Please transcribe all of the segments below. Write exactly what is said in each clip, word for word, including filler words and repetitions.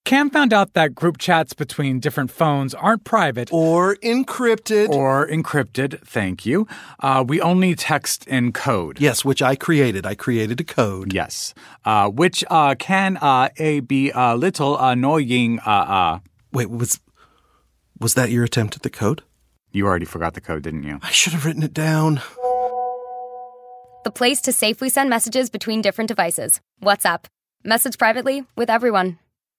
Cam found out that group chats between different phones aren't private. Or encrypted. Or encrypted, thank you. Uh, we only text in code. Yes, which I created. I created a code. Yes. Uh, which uh, can uh, a be a little annoying. Uh, uh. Wait, was, was that your attempt at the code? You already forgot the code, didn't you? I should have written it down. The place to safely send messages between different devices. WhatsApp. Message privately with everyone.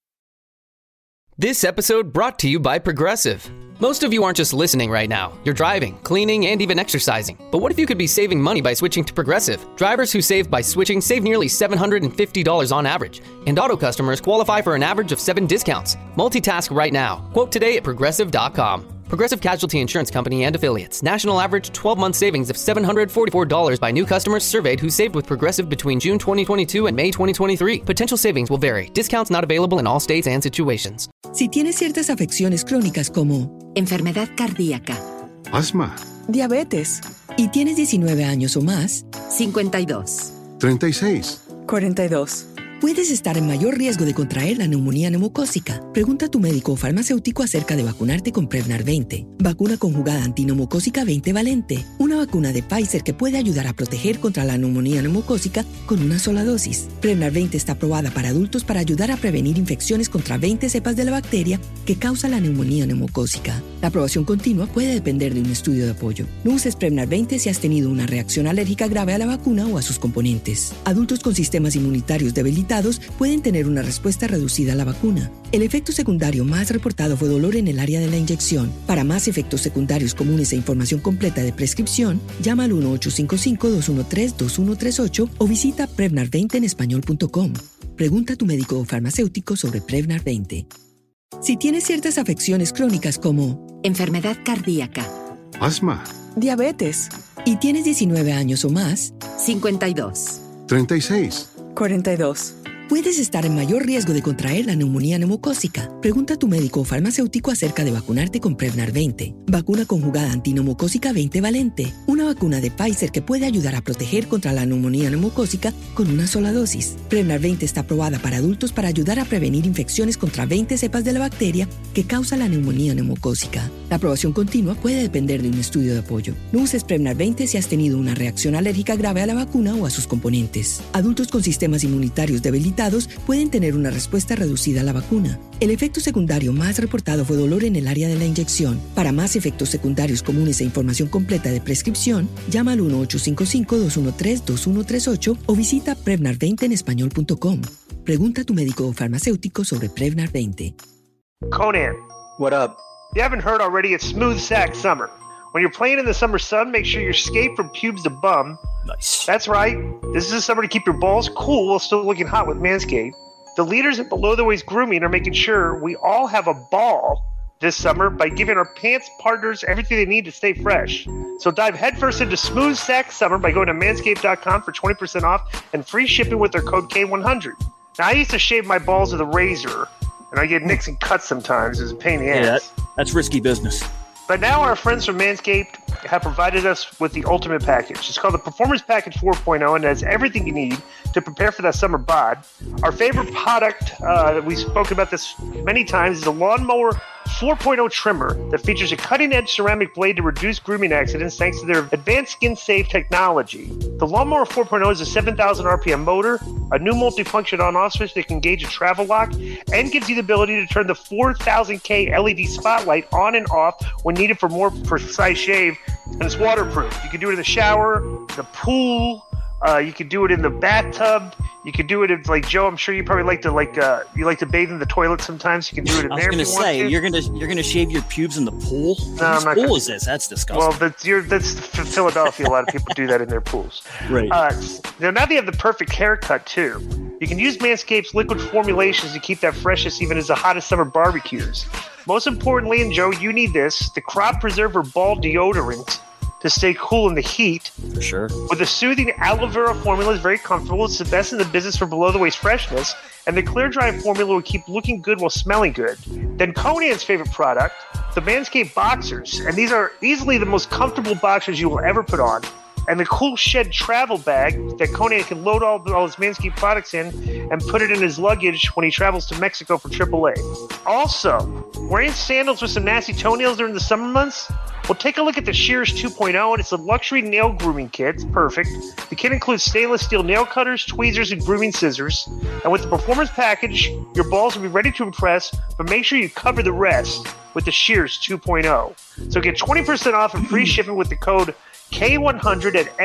This episode brought to you by Progressive. Most of you aren't just listening right now. You're driving, cleaning, and even exercising. But what if you could be saving money by switching to Progressive? Drivers who save by switching save nearly seven hundred fifty dollars on average. And auto customers qualify for an average of seven discounts. Multitask right now. Quote today at progressive dot com. Progressive Casualty Insurance Company and Affiliates. National average twelve-month savings of seven hundred forty-four dollars by new customers surveyed who saved with Progressive between June twenty twenty-two and May twenty twenty-three. Potential savings will vary. Discounts not available in all states and situations. Si tienes ciertas afecciones crónicas como enfermedad cardíaca, asma, diabetes, y tienes diecinueve años o más, cincuenta y dos, treinta y seis, cuarenta y dos. Puedes estar en mayor riesgo de contraer la neumonía neumocócica. Pregunta a tu médico o farmacéutico acerca de vacunarte con Prevnar veinte. Vacuna conjugada antineumocócica veinte valente. Una vacuna de Pfizer que puede ayudar a proteger contra la neumonía neumocócica con una sola dosis. Prevnar veinte está aprobada para adultos para ayudar a prevenir infecciones contra veinte cepas de la bacteria que causa la neumonía neumocócica. La aprobación continua puede depender de un estudio de apoyo. No uses Prevnar veinte si has tenido una reacción alérgica grave a la vacuna o a sus componentes. Adultos con sistemas inmunitarios debilitados pueden tener una respuesta reducida a la vacuna. El efecto secundario más reportado fue dolor en el área de la inyección. Para más efectos secundarios comunes e información completa de prescripción, llama al uno ocho cinco cinco, dos uno tres, dos uno tres ocho o visita prevnar veinte en español punto com. Pregunta a tu médico o farmacéutico sobre Prevnar veinte. Si tienes ciertas afecciones crónicas como enfermedad cardíaca, asma, diabetes, y tienes diecinueve años o más, cincuenta y dos, treinta y seis, cuarenta y dos. Puedes estar en mayor riesgo de contraer la neumonía neumocócica. Pregunta a tu médico o farmacéutico acerca de vacunarte con Prevnar veinte. Vacuna conjugada antineumocócica veinte valente. Una vacuna de Pfizer que puede ayudar a proteger contra la neumonía neumocócica con una sola dosis. Prevnar veinte está aprobada para adultos para ayudar a prevenir infecciones contra veinte cepas de la bacteria que causa la neumonía neumocócica. La aprobación continua puede depender de un estudio de apoyo. No uses Prevnar veinte si has tenido una reacción alérgica grave a la vacuna o a sus componentes. Adultos con sistemas inmunitarios debilitados pueden tener una respuesta reducida a la vacuna. El efecto secundario más reportado fue dolor en el área de la inyección. Para más efectos secundarios comunes e información completa de prescripción, llama al uno ocho cinco cinco, dos uno tres, dos uno tres ocho o visita prevnar veinte en español punto com. Pregunta a tu médico o farmacéutico sobre Prevnar veinte. Conan. What up? You haven't heard already, it's Smooth Sack Summer. When you're playing in the summer sun, make sure you escape from pubes to bum. Nice. That's right. This is the summer to keep your balls cool while still looking hot with Manscaped. The leaders at Below the Waist Grooming are making sure we all have a ball this summer by giving our pants partners everything they need to stay fresh. So dive headfirst into Smooth Sack Summer by going to manscaped dot com for twenty percent off and free shipping with their code K one hundred. Now, I used to shave my balls with a razor, and I get nicks and cuts sometimes. It's a pain in the Yeah, ass. that, that's risky business. But now our friends from Manscaped have provided us with the ultimate package. It's called the Performance Package four point oh, and it has everything you need to prepare for that summer bod. Our favorite product, uh, that we've spoken about this many times, is the Lawnmower four point oh trimmer that features a cutting-edge ceramic blade to reduce grooming accidents thanks to their advanced skin-safe technology. The Lawnmower four point oh is a seven thousand R P M motor, a new multifunction on-off switch that can engage a travel lock, and gives you the ability to turn the four thousand K L E D spotlight on and off when needed for more precise shave, and it's waterproof. You can do it in the shower, the pool, uh, you can do it in the bathtub. You could do it in, like Joe. I'm sure you probably like to like uh, you like to bathe in the toilet sometimes. You can do it in I was there. gonna if you want say to. you're gonna you're gonna shave your pubes in the pool. No, Whose I'm not pool gonna- is this? That's disgusting. Well, that's you're, that's F- Philadelphia. A lot of people do that in their pools. Right. Uh, now, now they have the perfect haircut too. You can use Manscaped's liquid formulations to keep that freshness even as the hottest summer barbecues. Most importantly, and Joe, you need this: the Crop Preserver Ball Deodorant to stay cool in the heat. For sure. With the soothing aloe vera formula, is very comfortable. It's the best in the business for below the waist freshness, and the clear dry formula will keep looking good while smelling good. Then Conan's favorite product, the Manscaped Boxers, and these are easily the most comfortable boxers you will ever put on. and the Cool Shed travel bag that Conan can load all, all his Manscaped products in and put it in his luggage when he travels to Mexico for triple A. Also, wearing sandals with some nasty toenails during the summer months? Well, take a look at the Shears two point oh, and it's a luxury nail grooming kit. It's perfect. The kit includes stainless steel nail cutters, tweezers, and grooming scissors. And with the Performance Package, your balls will be ready to impress, but make sure you cover the rest with the Shears two point oh. So get twenty percent off and free shipping with the code K one hundred at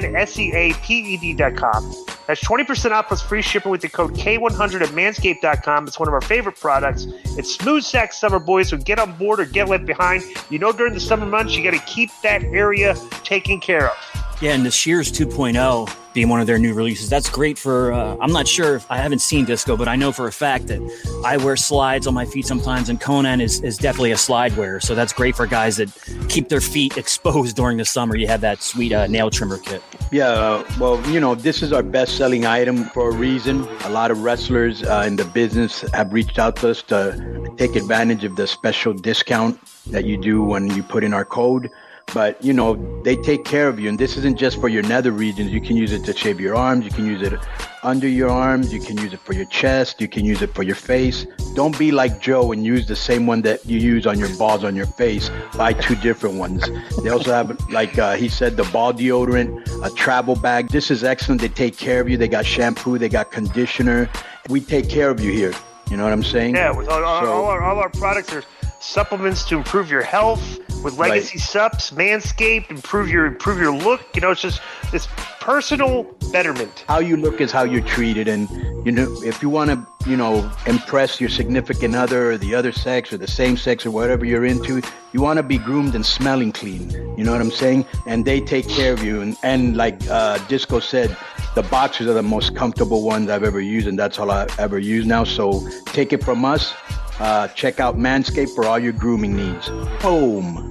manseaped dot com. That's twenty percent off plus free shipping with the code K one hundred at manscaped dot com. It's one of our favorite products. It's smooth sack summer, boys, so get on board or get left behind. You know, during the summer months, you got to keep that area taken care of. Yeah, and the Shears two point oh being one of their new releases, that's great for, uh, I'm not sure if I haven't seen Disco, but I know for a fact that I wear slides on my feet sometimes, and Conan is, is definitely a slide wearer. So that's great for guys that keep their feet exposed during the summer. You have that sweet uh, nail trimmer kit. Yeah, uh, well, you know, this is our best-selling item for a reason. A lot of wrestlers uh, in the business have reached out to us to take advantage of the special discount that you do when you put in our code. But, you know, they take care of you. And this isn't just for your nether regions. You can use it to shave your arms. You can use it under your arms. You can use it for your chest. You can use it for your face. Don't be like Joe and use the same one that you use on your balls on your face. Buy two different ones. They also have, like uh, he said, the ball deodorant, a travel bag. This is excellent. They take care of you. They got shampoo. They got conditioner. We take care of you here. You know what I'm saying? Yeah, with all, all, So- all, our, all our products are supplements to improve your health. With Legacy Right. Sups, Manscaped, improve your improve your look. You know, it's just this personal betterment. How you look is how you're treated. And, you know, if you want to, you know, impress your significant other or the other sex or the same sex or whatever you're into, you want to be groomed and smelling clean. You know what I'm saying? And they take care of you. And, and like uh, Disco said, the boxers are the most comfortable ones I've ever used, and that's all I ever use now. So take it from us. Uh, check out Manscaped for all your grooming needs. Home.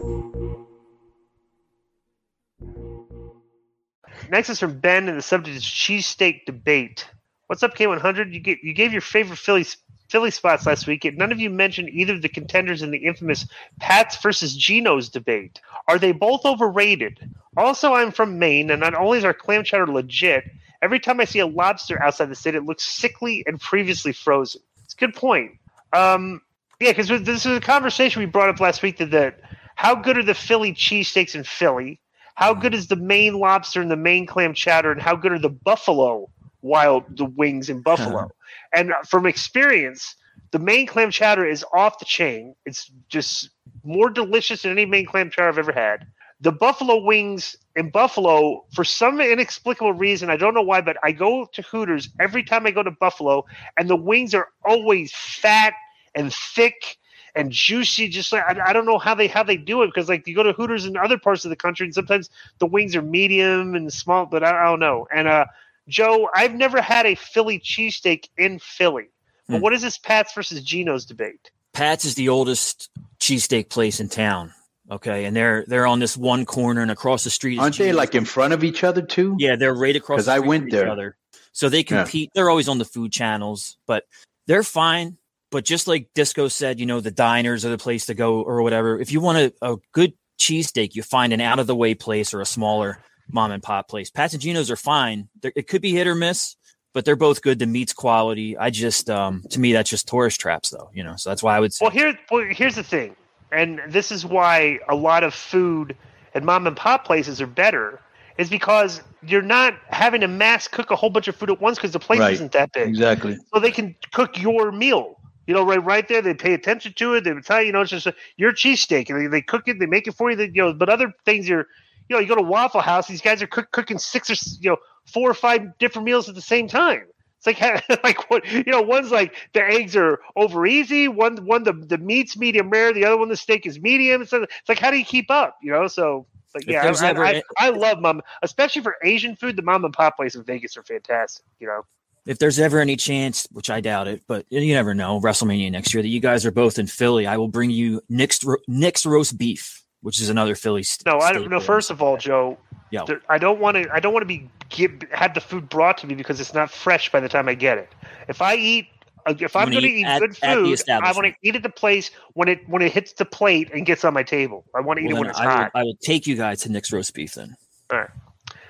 Next is from Ben, and the subject is cheesesteak debate. What's up, K one hundred? You, get, you gave your favorite Philly, Philly spots last week, and none of you mentioned either of the contenders in the infamous Pats versus Geno's debate. Are they both overrated? Also, I'm from Maine, and not only is our clam chowder legit, every time I see a lobster outside the state, it looks sickly and previously frozen. It's a good point. Um, yeah, because this is a conversation we brought up last week that, that how good are the Philly cheesesteaks in Philly? How good is the Maine lobster and the Maine clam chowder? And how good are the Buffalo wild the wings in Buffalo? And from experience, the Maine clam chowder is off the chain. It's just more delicious than any Maine clam chowder I've ever had. The Buffalo wings in Buffalo, for some inexplicable reason, I don't know why, but I go to Hooters every time I go to Buffalo, and the wings are always fat and thick and juicy. Just like I, I don't know how they how they do it, because like you go to Hooters in other parts of the country, and sometimes the wings are medium and small, but I, I don't know. And uh, Joe, I've never had a Philly cheesesteak in Philly. But Hmm. what is this Pats versus Geno's debate? Pat's is the oldest cheesesteak place in town. Okay, and they're they're on this one corner, and across the street is Aren't they Geno's. like in front of each other too? Yeah, they're right across. 'Cause the I street went from each there. other. So they Yeah. compete. They're always on the food channels, but they're fine. But just like Disco said, you know, the diners are the place to go or whatever. If you want a, a good cheesesteak, you find an out of the way place or a smaller mom and pop place. Pat's and Geno's are fine. They're, it could be hit or miss, but they're both good. The meat's quality. I just, um, to me, that's just tourist traps, though. You know, so that's why I would say. Well, here, well, here's the thing, and this is why a lot of food at mom and pop places are better, is because you're not having to mass cook a whole bunch of food at once because the place Right. isn't that big. Exactly. So they can cook your meal. You know, right, right there. They pay attention to it. They would tell you, you know, it's just a, your cheesesteak, and they, they cook it. They make it for you. They, you know, but other things, you're, you know, you go to Waffle House. These guys are cook, cooking six or you know four or five different meals at the same time. It's like like what you know. One's like the eggs are over easy. One one the the meat's medium rare. The other one the steak is medium. It's, it's like how do you keep up? You know, so. Like, If yeah, there's I, ever I, a- I love mom, especially for Asian food. The mom and pop places in Vegas are fantastic. You know. If there's ever any chance, which I doubt it, but you never know, WrestleMania next year, that you guys are both in Philly, I will bring you Nick's, ro- Nick's roast beef, which is another Philly. St- No, I don't staple. know. First of all, Joe, Yeah. there, I don't want to. I don't want to be give, have the food brought to me because it's not fresh by the time I get it. If I eat, uh, if I'm wanna going to eat eat at- good at the food, I establishment. want to eat at the place when it when it hits the plate and gets on my table. I want to eat Well, it when then it's I will, hot. I will take you guys to Nick's roast beef then. All right.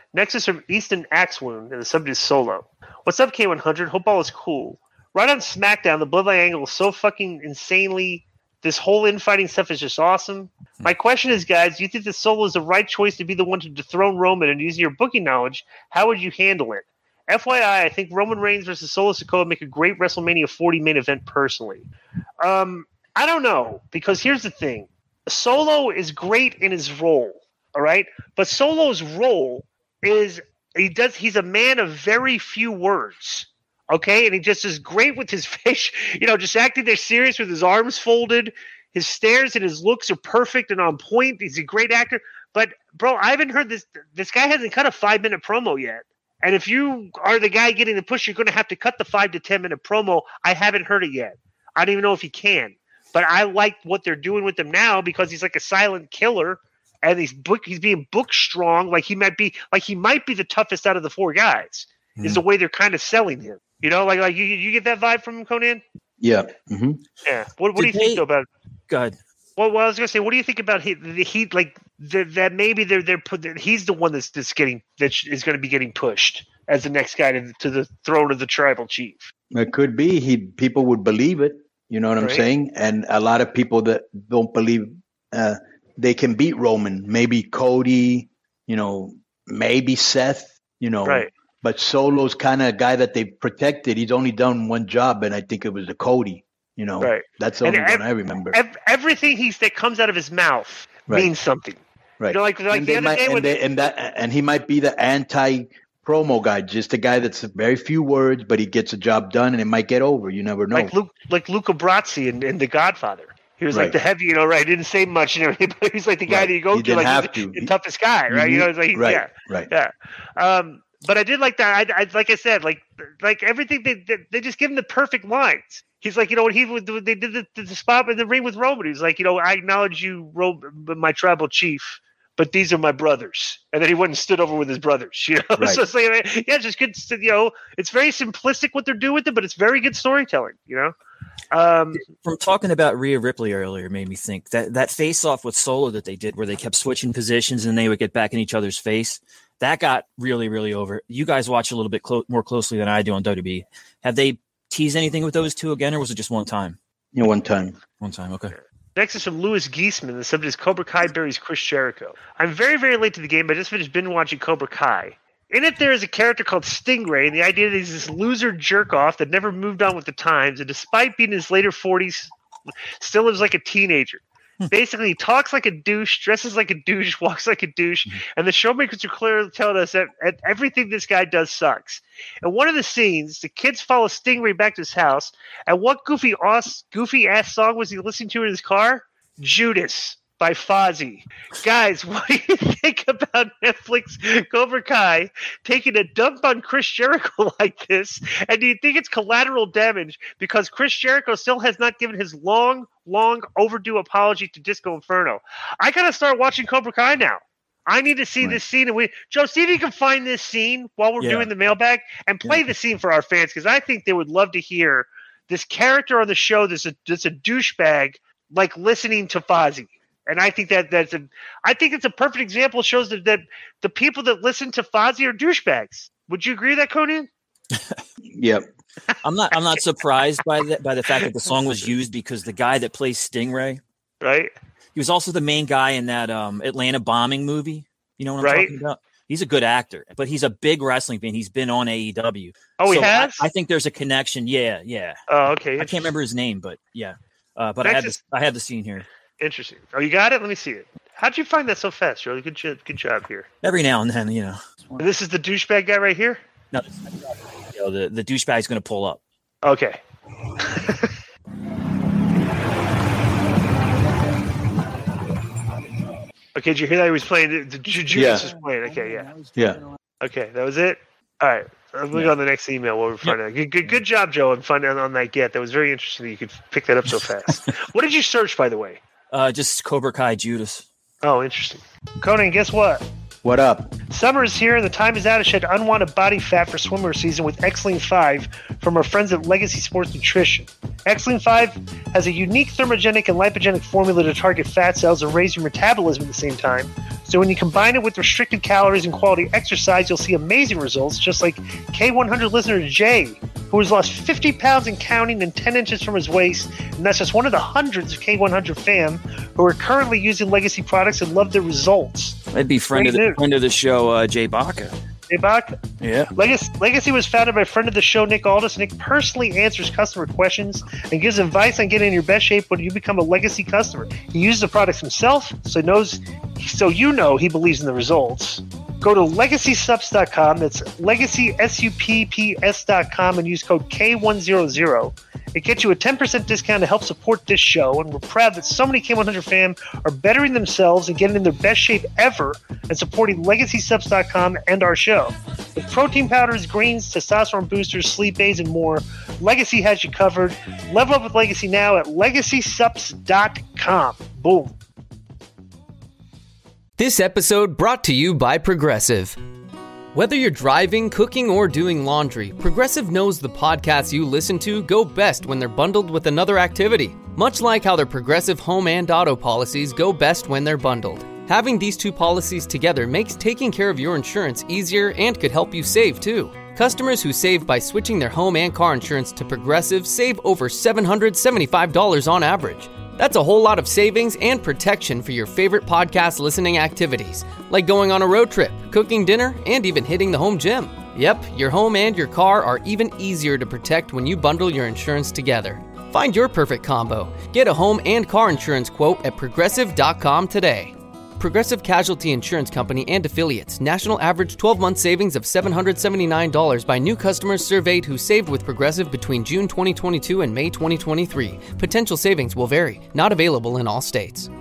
Next is from Easton Axewound, and the subject is Solo. What's up, K one hundred? Hope all is cool. Right on SmackDown, the Bloodline angle is so fucking insanely... This whole infighting stuff is just awesome. My question is, guys, do you think that Solo is the right choice to be the one to dethrone Roman, and using your booking knowledge, how would you handle it? F Y I, I think Roman Reigns versus Solo Sikoa make a great WrestleMania forty main event personally. Um, I don't know, because here's the thing. Solo is great in his role, all right? But Solo's role is he does he's a man of very few words. Okay, and he just is great with his face, you know, just acting there serious with his arms folded. His stares and his looks are perfect and on point. He's a great actor. But, bro, I haven't heard this. This guy hasn't cut a five-minute promo yet. And if you are the guy getting the push, you're going to have to cut the five to ten-minute promo. I haven't heard it yet. I don't even know if he can. But I like what they're doing with him now because he's like a silent killer, and he's book, he's being book strong. Like he might be like he might be the toughest out of the four guys. Mm. Is the way they're kind of selling him. You know, like like you you get that vibe from him, Conan? Yeah. Mm-hmm. Yeah. What what do you they, think though, about? Go ahead. Well, well, I was gonna say, what do you think about he, the Heat? Like the, that maybe they're they're put. He's the one that's that's getting that is going to be getting pushed as the next guy to, to the throne of the tribal chief. It could be he. People would believe it. You know what Right. I'm saying? And a lot of people that don't believe uh, they can beat Roman. Maybe Cody. You know, maybe Seth. You know, Right. But Solo's kind of a guy that they've protected. He's only done one job, and I think it was the Cody. You know, Right. that's the And only ev- one I remember. Ev- everything he's that comes out of his mouth Right. means something. Right. You know, like like and the they other might, day and, when they, and that and he might be the anti promo guy, just a guy that's very few words, but he gets a job done, and it might get over. You never know. like Luke like Luca Brasi in, in The Godfather. He was like Right. the heavy, you know, right? He didn't say much and everything, but he's like the guy Right. that you go He to, didn't like have he's the, to. the toughest guy, right? Mhm. You know, it's like Right. yeah, Right. yeah. Um, but I did like that. I, I like I said, like like everything they, they they just give him the perfect lines. He's like, you know, when he would they did the, the spot in the ring with Roman. He's like, you know, I acknowledge you, Roman, my tribal chief, but these are my brothers. And then he went and stood over with his brothers. You know, Right. so it's like, yeah, it's just good. You know, it's very simplistic what they're doing with it, but it's very good storytelling. You know. Um, From talking about Rhea Ripley earlier made me think that that face off with Solo that they did where they kept switching positions and they would get back in each other's face, that got really, really over. You guys watch a little bit clo- more closely than I do on W W E. Have they teased anything with those two again, or was it just one time? You know, one time. One time, okay. Next is from Louis Giesman. The subject is Cobra Kai buries Chris Jericho. I'm very, very late to the game, but I just finished binge watching Cobra Kai. In it, there is a character called Stingray, and the idea that he's this loser jerk-off that never moved on with the times, and despite being in his later forties, still lives like a teenager. Basically, he talks like a douche, dresses like a douche, walks like a douche, and the showmakers are clearly telling us that, that everything this guy does sucks. In one of the scenes, the kids follow Stingray back to his house, and what goofy ass, goofy ass song was he listening to in his car? Judas by Fozzy. Guys, what do you think about Netflix Cobra Kai taking a dump on Chris Jericho like this? And do you think it's collateral damage because Chris Jericho still has not given his long, long overdue apology to Disco Inferno? I gotta start watching Cobra Kai now. I need to see Right. this scene. And we, Joe, see if you can find this scene while we're Yeah. doing the mailbag and play Yeah. the scene for our fans, because I think they would love to hear this character on the show that's a, that's a douchebag, like listening to Fozzy. And I think that that's a, I think it's a perfect example. Shows that, that the people that listen to Fozzy are douchebags. Would you agree with that, Conan? Yep. I'm not I'm not surprised by that by the fact that the song was used because the guy that plays Stingray, Right? he was also the main guy in that um, Atlanta bombing movie. You know what I'm Right. talking about? He's a good actor, but he's a big wrestling fan. He's been on A E W. Oh, he So I- has? I, think there's a connection. Yeah, yeah. Oh, okay. I can't remember his name, but yeah. Uh, but I Next have is- this, I have the scene here. Interesting. Oh, you got it? Let me see it. How'd you find that so fast, Joe? Good, jo- good job here. Every now and then, you know. And this is the douchebag guy right here? No, you know, the the douchebag's going to pull up. Okay. Okay, did you hear that he was playing? The, the Ju- Judas Yeah. was playing. Okay, yeah. Yeah. Okay, that was it. All right, let's look on the next email. What we're finding out. Good, good, good job, Joe, and finding out on that get. That was very interesting that you could pick that up so fast. What did you search, by the way? Uh, just Cobra Kai Judas. Oh, interesting. Conan, guess what? What up? Summer is here, and the time is out to shed unwanted body fat for swimmer season with X-Lean five from our friends at Legacy Sports Nutrition. X-Lean five has a unique thermogenic and lipogenic formula to target fat cells and raise your metabolism at the same time, So when you combine it with restricted calories and quality exercise, you'll see amazing results, just like K one hundred listener Jay, who has lost fifty pounds and counting and ten inches from his waist, and that's just one of the hundreds of K one hundred fam who are currently using Legacy products and love the results. I'd be friend of the, friend of the show, uh, Jay Baca. Jay Baca? Yeah. Legacy, Legacy was founded by a friend of the show, Nick Aldis. Nick personally answers customer questions and gives advice on getting in your best shape when you become a Legacy customer. He uses the products himself, so knows, so you know he believes in the results. Go to legacy subs dot com. That's legacy supps dot com and use code K one hundred. It gets you a ten percent discount to help support this show, and we're proud that so many K one hundred fam are bettering themselves and getting in their best shape ever and supporting legacy subs dot com and our show. With protein powders, greens, testosterone boosters, sleep aids, and more, Legacy has you covered. Level up with Legacy now at legacy subs dot com. Boom. This episode brought to you by Progressive. Whether you're driving, cooking, or doing laundry, Progressive knows the podcasts you listen to go best when they're bundled with another activity. Much like how their Progressive home and auto policies go best when they're bundled. Having these two policies together makes taking care of your insurance easier and could help you save too. Customers who save by switching their home and car insurance to Progressive save over seven hundred seventy-five dollars on average. That's a whole lot of savings and protection for your favorite podcast listening activities, like going on a road trip, cooking dinner, and even hitting the home gym. Yep, your home and your car are even easier to protect when you bundle your insurance together. Find your perfect combo. Get a home and car insurance quote at progressive dot com today. Progressive Casualty Insurance Company and Affiliates. National average twelve-month savings of seven hundred seventy-nine dollars by new customers surveyed who saved with Progressive between June twenty twenty-two and May twenty twenty-three. Potential savings will vary. Not available in all states.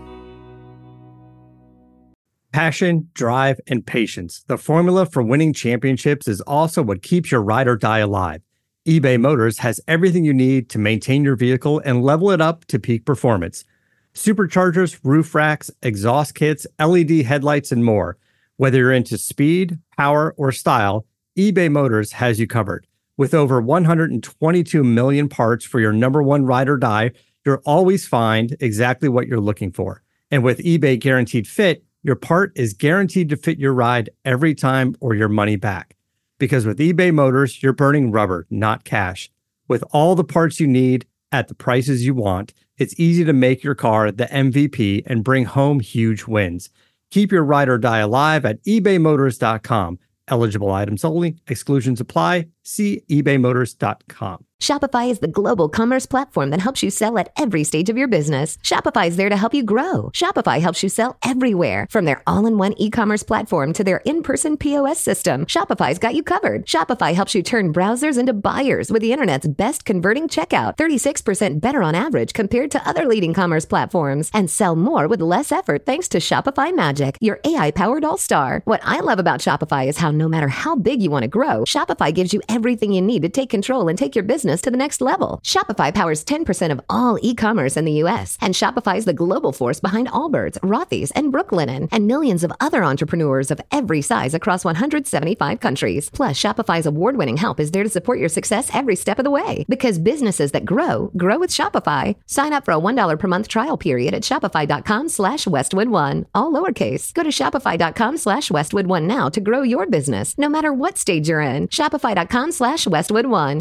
Passion, drive, and patience. The formula for winning championships is also what keeps your ride or die alive. eBay Motors has everything you need to maintain your vehicle and level it up to peak performance. Superchargers, roof racks, exhaust kits, L E D headlights, and more. Whether you're into speed, power, or style, eBay Motors has you covered. With over one hundred twenty-two million parts for your number one ride or die, you'll always find exactly what you're looking for. And with eBay Guaranteed Fit, your part is guaranteed to fit your ride every time or your money back. Because with eBay Motors, you're burning rubber, not cash. With all the parts you need at the prices you want, it's easy to make your car the M V P and bring home huge wins. Keep your ride or die alive at ebay motors dot com. Eligible items only. Exclusions apply. See ebay motors dot com. Shopify is the global commerce platform that helps you sell at every stage of your business. Shopify is there to help you grow. Shopify helps you sell everywhere, from their all-in-one e-commerce platform to their in-person P O S system. Shopify's got you covered. Shopify helps you turn browsers into buyers with the internet's best converting checkout, thirty-six percent better on average compared to other leading commerce platforms, and sell more with less effort thanks to Shopify Magic, your A I-powered all-star. What I love about Shopify is how no matter how big you want to grow, Shopify gives you everything you need to take control and take your business to the next level. Shopify powers ten percent of all e-commerce in the U S, and Shopify is the global force behind Allbirds, Rothy's, and Brooklinen, and millions of other entrepreneurs of every size across one hundred seventy-five countries. Plus, Shopify's award-winning help is there to support your success every step of the way. Because businesses that grow, grow with Shopify. Sign up for a one dollar per month trial period at shopify.com slash Westwood1. All lowercase. Go to shopify.com slash Westwood1 now to grow your business, no matter what stage you're in. Shopify.com slash Westwood1.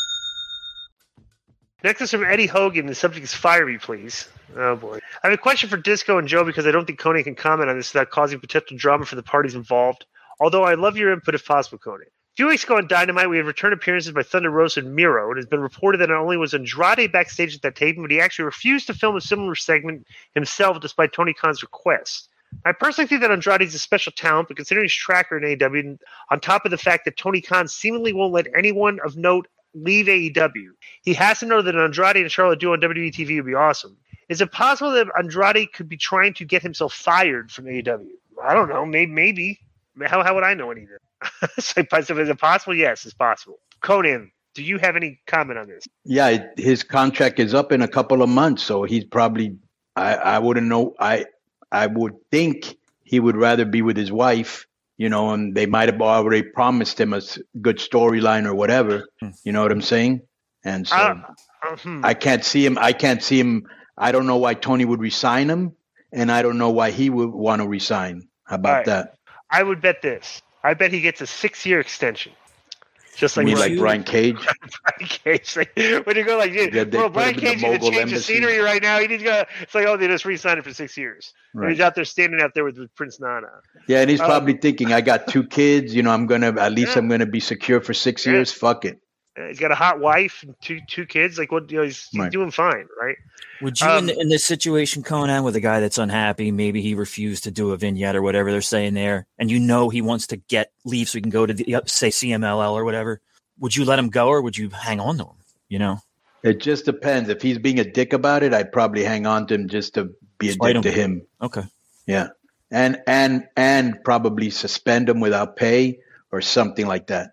Next is from Eddie Hogan. The subject is Fire Me, Please. Oh, boy. I have a question for Disco and Joe because I don't think Conan can comment on this without causing potential drama for the parties involved. Although I love your input if possible, Conan. A few weeks ago on Dynamite, we had return appearances by Thunder Rosa and Miro. It has been reported that not only was Andrade backstage at that taping, but he actually refused to film a similar segment himself despite Tony Khan's request. I personally think that Andrade is a special talent, but considering his tracker in A E W, on top of the fact that Tony Khan seemingly won't let anyone of note leave A E W, he has to know that Andrade and Charlotte duo on W W E T V would be awesome. Is it possible that Andrade could be trying to get himself fired from A E W? I don't know. Maybe. maybe. How, how would I know any of that? So, is it possible? Yes, it's possible. Conan, do you have any comment on this? Yeah, his contract is up in a couple of months, so he's probably. I, I wouldn't know. I I would think he would rather be with his wife. You know, and they might have already promised him a good storyline or whatever. You know what I'm saying? And so uh, uh, hmm. I can't see him. I can't see him. I don't know why Tony would resign him, and I don't know why he would want to resign. How about right. that? I would bet this. I bet he gets a six-year extension. Just like, you mean like Brian Cage? Brian Cage. Like, when you go like, yeah, well, Brian Cage needs to change embassy. the scenery right now. He needs to go. It's like, oh, they just re-signed him for six years. Right. And he's out there standing out there with, with Prince Nana. Yeah, and he's um, probably thinking, I got two kids. You know, I'm gonna at least yeah. I'm gonna be secure for six yeah. years. Fuck it. He's got a hot wife and two two kids. Like, what? You know, he's, he's right. doing fine, right? Would you, um, in, in this situation, Conan, with a guy that's unhappy, maybe he refused to do a vignette or whatever they're saying there, and you know he wants to get leave so he can go to the say C M L L or whatever. Would you let him go, or would you hang on to him? You know, it just depends. If he's being a dick about it, I'd probably hang on to him just to be a dick him. to him. Okay. Yeah, and and and probably suspend him without pay or something like that.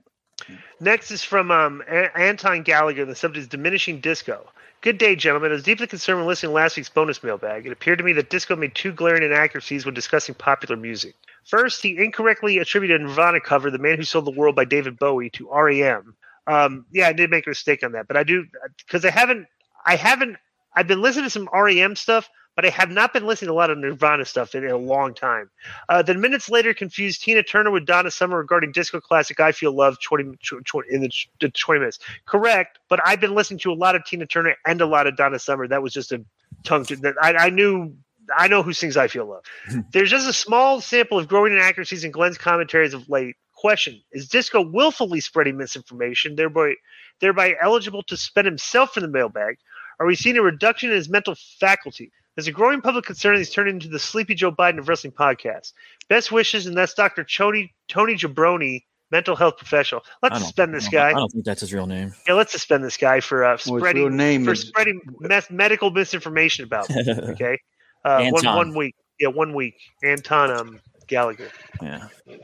Next is from um, A- Anton Gallagher. The subject is diminishing disco. Good day, gentlemen. I was deeply concerned when listening to last week's bonus mailbag. It appeared to me that disco made two glaring inaccuracies when discussing popular music. First, he incorrectly attributed a Nirvana cover, The Man Who Sold the World by David Bowie, to R E M. Um, yeah, I did make a mistake on that, but I do, because I haven't, I haven't, I've been listening to some R E M stuff, but I have not been listening to a lot of Nirvana stuff in, in a long time. Uh, then minutes later, confused Tina Turner with Donna Summer regarding disco classic "I Feel Love" twenty, twenty in the, the twenty minutes. Correct, but I've been listening to a lot of Tina Turner and a lot of Donna Summer. That was just a tongue to that. I, I knew. I know who sings "I Feel Love." There's just a small sample of growing inaccuracies in Glenn's commentaries of late. Question: is disco willfully spreading misinformation, thereby thereby eligible to spend himself in the mailbag? Are we seeing a reduction in his mental faculty? There's a growing public concern he's turned into the Sleepy Joe Biden of wrestling podcast. Best wishes, and that's Doctor Tony, Tony Jabroni, mental health professional. Let's suspend this guy. I don't think that's his real name. Yeah, let's suspend this guy for uh, well, spreading name for is... spreading mes- medical misinformation about me. Okay, uh, one one week. Yeah, one week. Anton um, Gallagher. Yeah.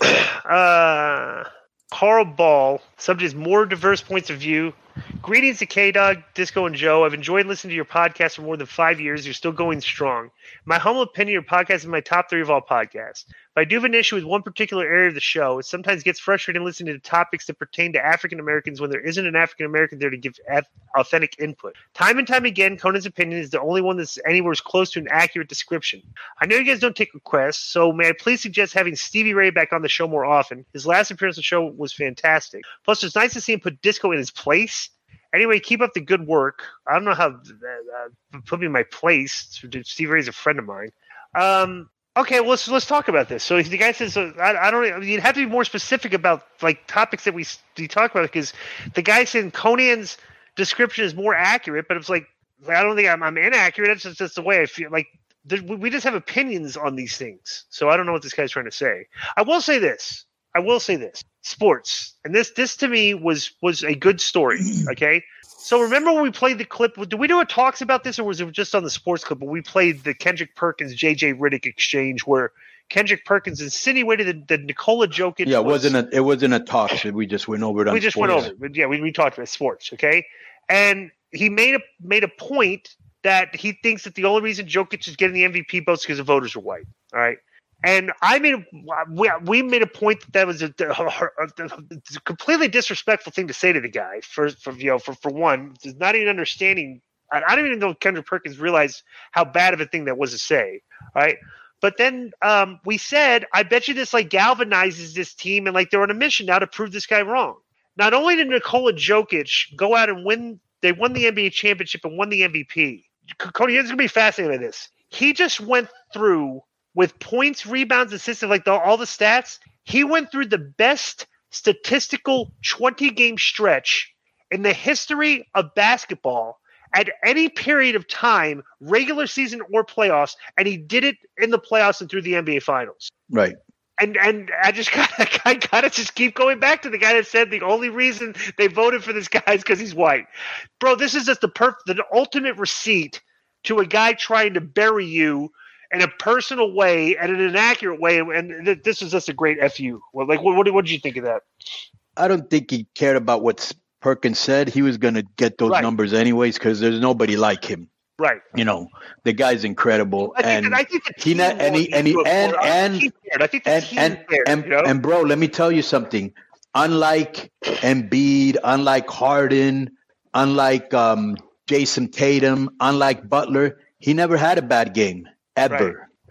uh, Carl Ball. Subject is more diverse points of view. Greetings to K-Dog, Disco, and Joe. I've enjoyed listening to your podcast for more than five years. You're still going strong. In my humble opinion, your podcast is my top three of all podcasts. If I do have an issue with one particular area of the show, it sometimes gets frustrating listening to topics that pertain to African Americans when there isn't an African American there to give authentic input. Time and time again, Conan's opinion is the only one that's anywhere close to an accurate description. I know you guys don't take requests, so may I please suggest having Stevie Ray back on the show more often? His last appearance on the show was fantastic. Plus, it's nice to see him put disco in his place. Anyway, keep up the good work. I don't know how uh, put me in my place. Stevie Ray's a friend of mine. Um, okay, well, let's let's talk about this. So the guy says, uh, I, I don't. You'd have to be more specific about like topics that we we talk about, because the guy saying Conan's description is more accurate, but it's like I don't think I'm, I'm inaccurate. That's just, just the way I feel. Like we just have opinions on these things. So I don't know what this guy's trying to say. I will say this. I will say this. Sports. And this this to me was was a good story. Okay. So remember when we played the clip, did we do a talks about this, or was it just on the sports clip? But we played the Kendrick Perkins J J Riddick exchange where Kendrick Perkins insinuated that, that Nikola Jokic Yeah, it was, wasn't a it wasn't a talk. We just went over it on We just sports. went over it. Yeah, we, we talked about sports, okay? And he made a made a point that he thinks that the only reason Jokic is getting the M V P votes is because the voters are white. All right. And I made a, we, we made a point that that was a, a, a completely disrespectful thing to say to the guy. For, for you know, for, for one, not even understanding. I, I don't even know if Kendrick Perkins realized how bad of a thing that was to say. All right. But then um, we said, I bet you this like galvanizes this team, and like they're on a mission now to prove this guy wrong. Not only did Nikola Jokic go out and win, they won the N B A championship and won the M V P. Cody, it's going to be fascinating with this. He just went through with points, rebounds, assists, like the, all the stats. He went through the best statistical twenty-game stretch in the history of basketball at any period of time, regular season or playoffs, and he did it in the playoffs and through the N B A Finals. Right. And and I just gotta, I gotta just keep going back to the guy that said the only reason they voted for this guy is because he's white. Bro, this is just the perf- the ultimate receipt to a guy trying to bury you in a personal way and in an inaccurate way, and th- this is just a great F U. Well, like, what, what, what did you think of that? I don't think he cared about what Perkins said. He was going to get those right. numbers anyways because there's nobody like him. Right. You know, the guy's incredible. I think and that, I think the he not, and he, and he, and, and, I think the and, team and, cared, and, you know? and bro, let me tell you something. Unlike Embiid, unlike Harden, unlike um, Jason Tatum, unlike Butler, he never had a bad game. Ever. Right.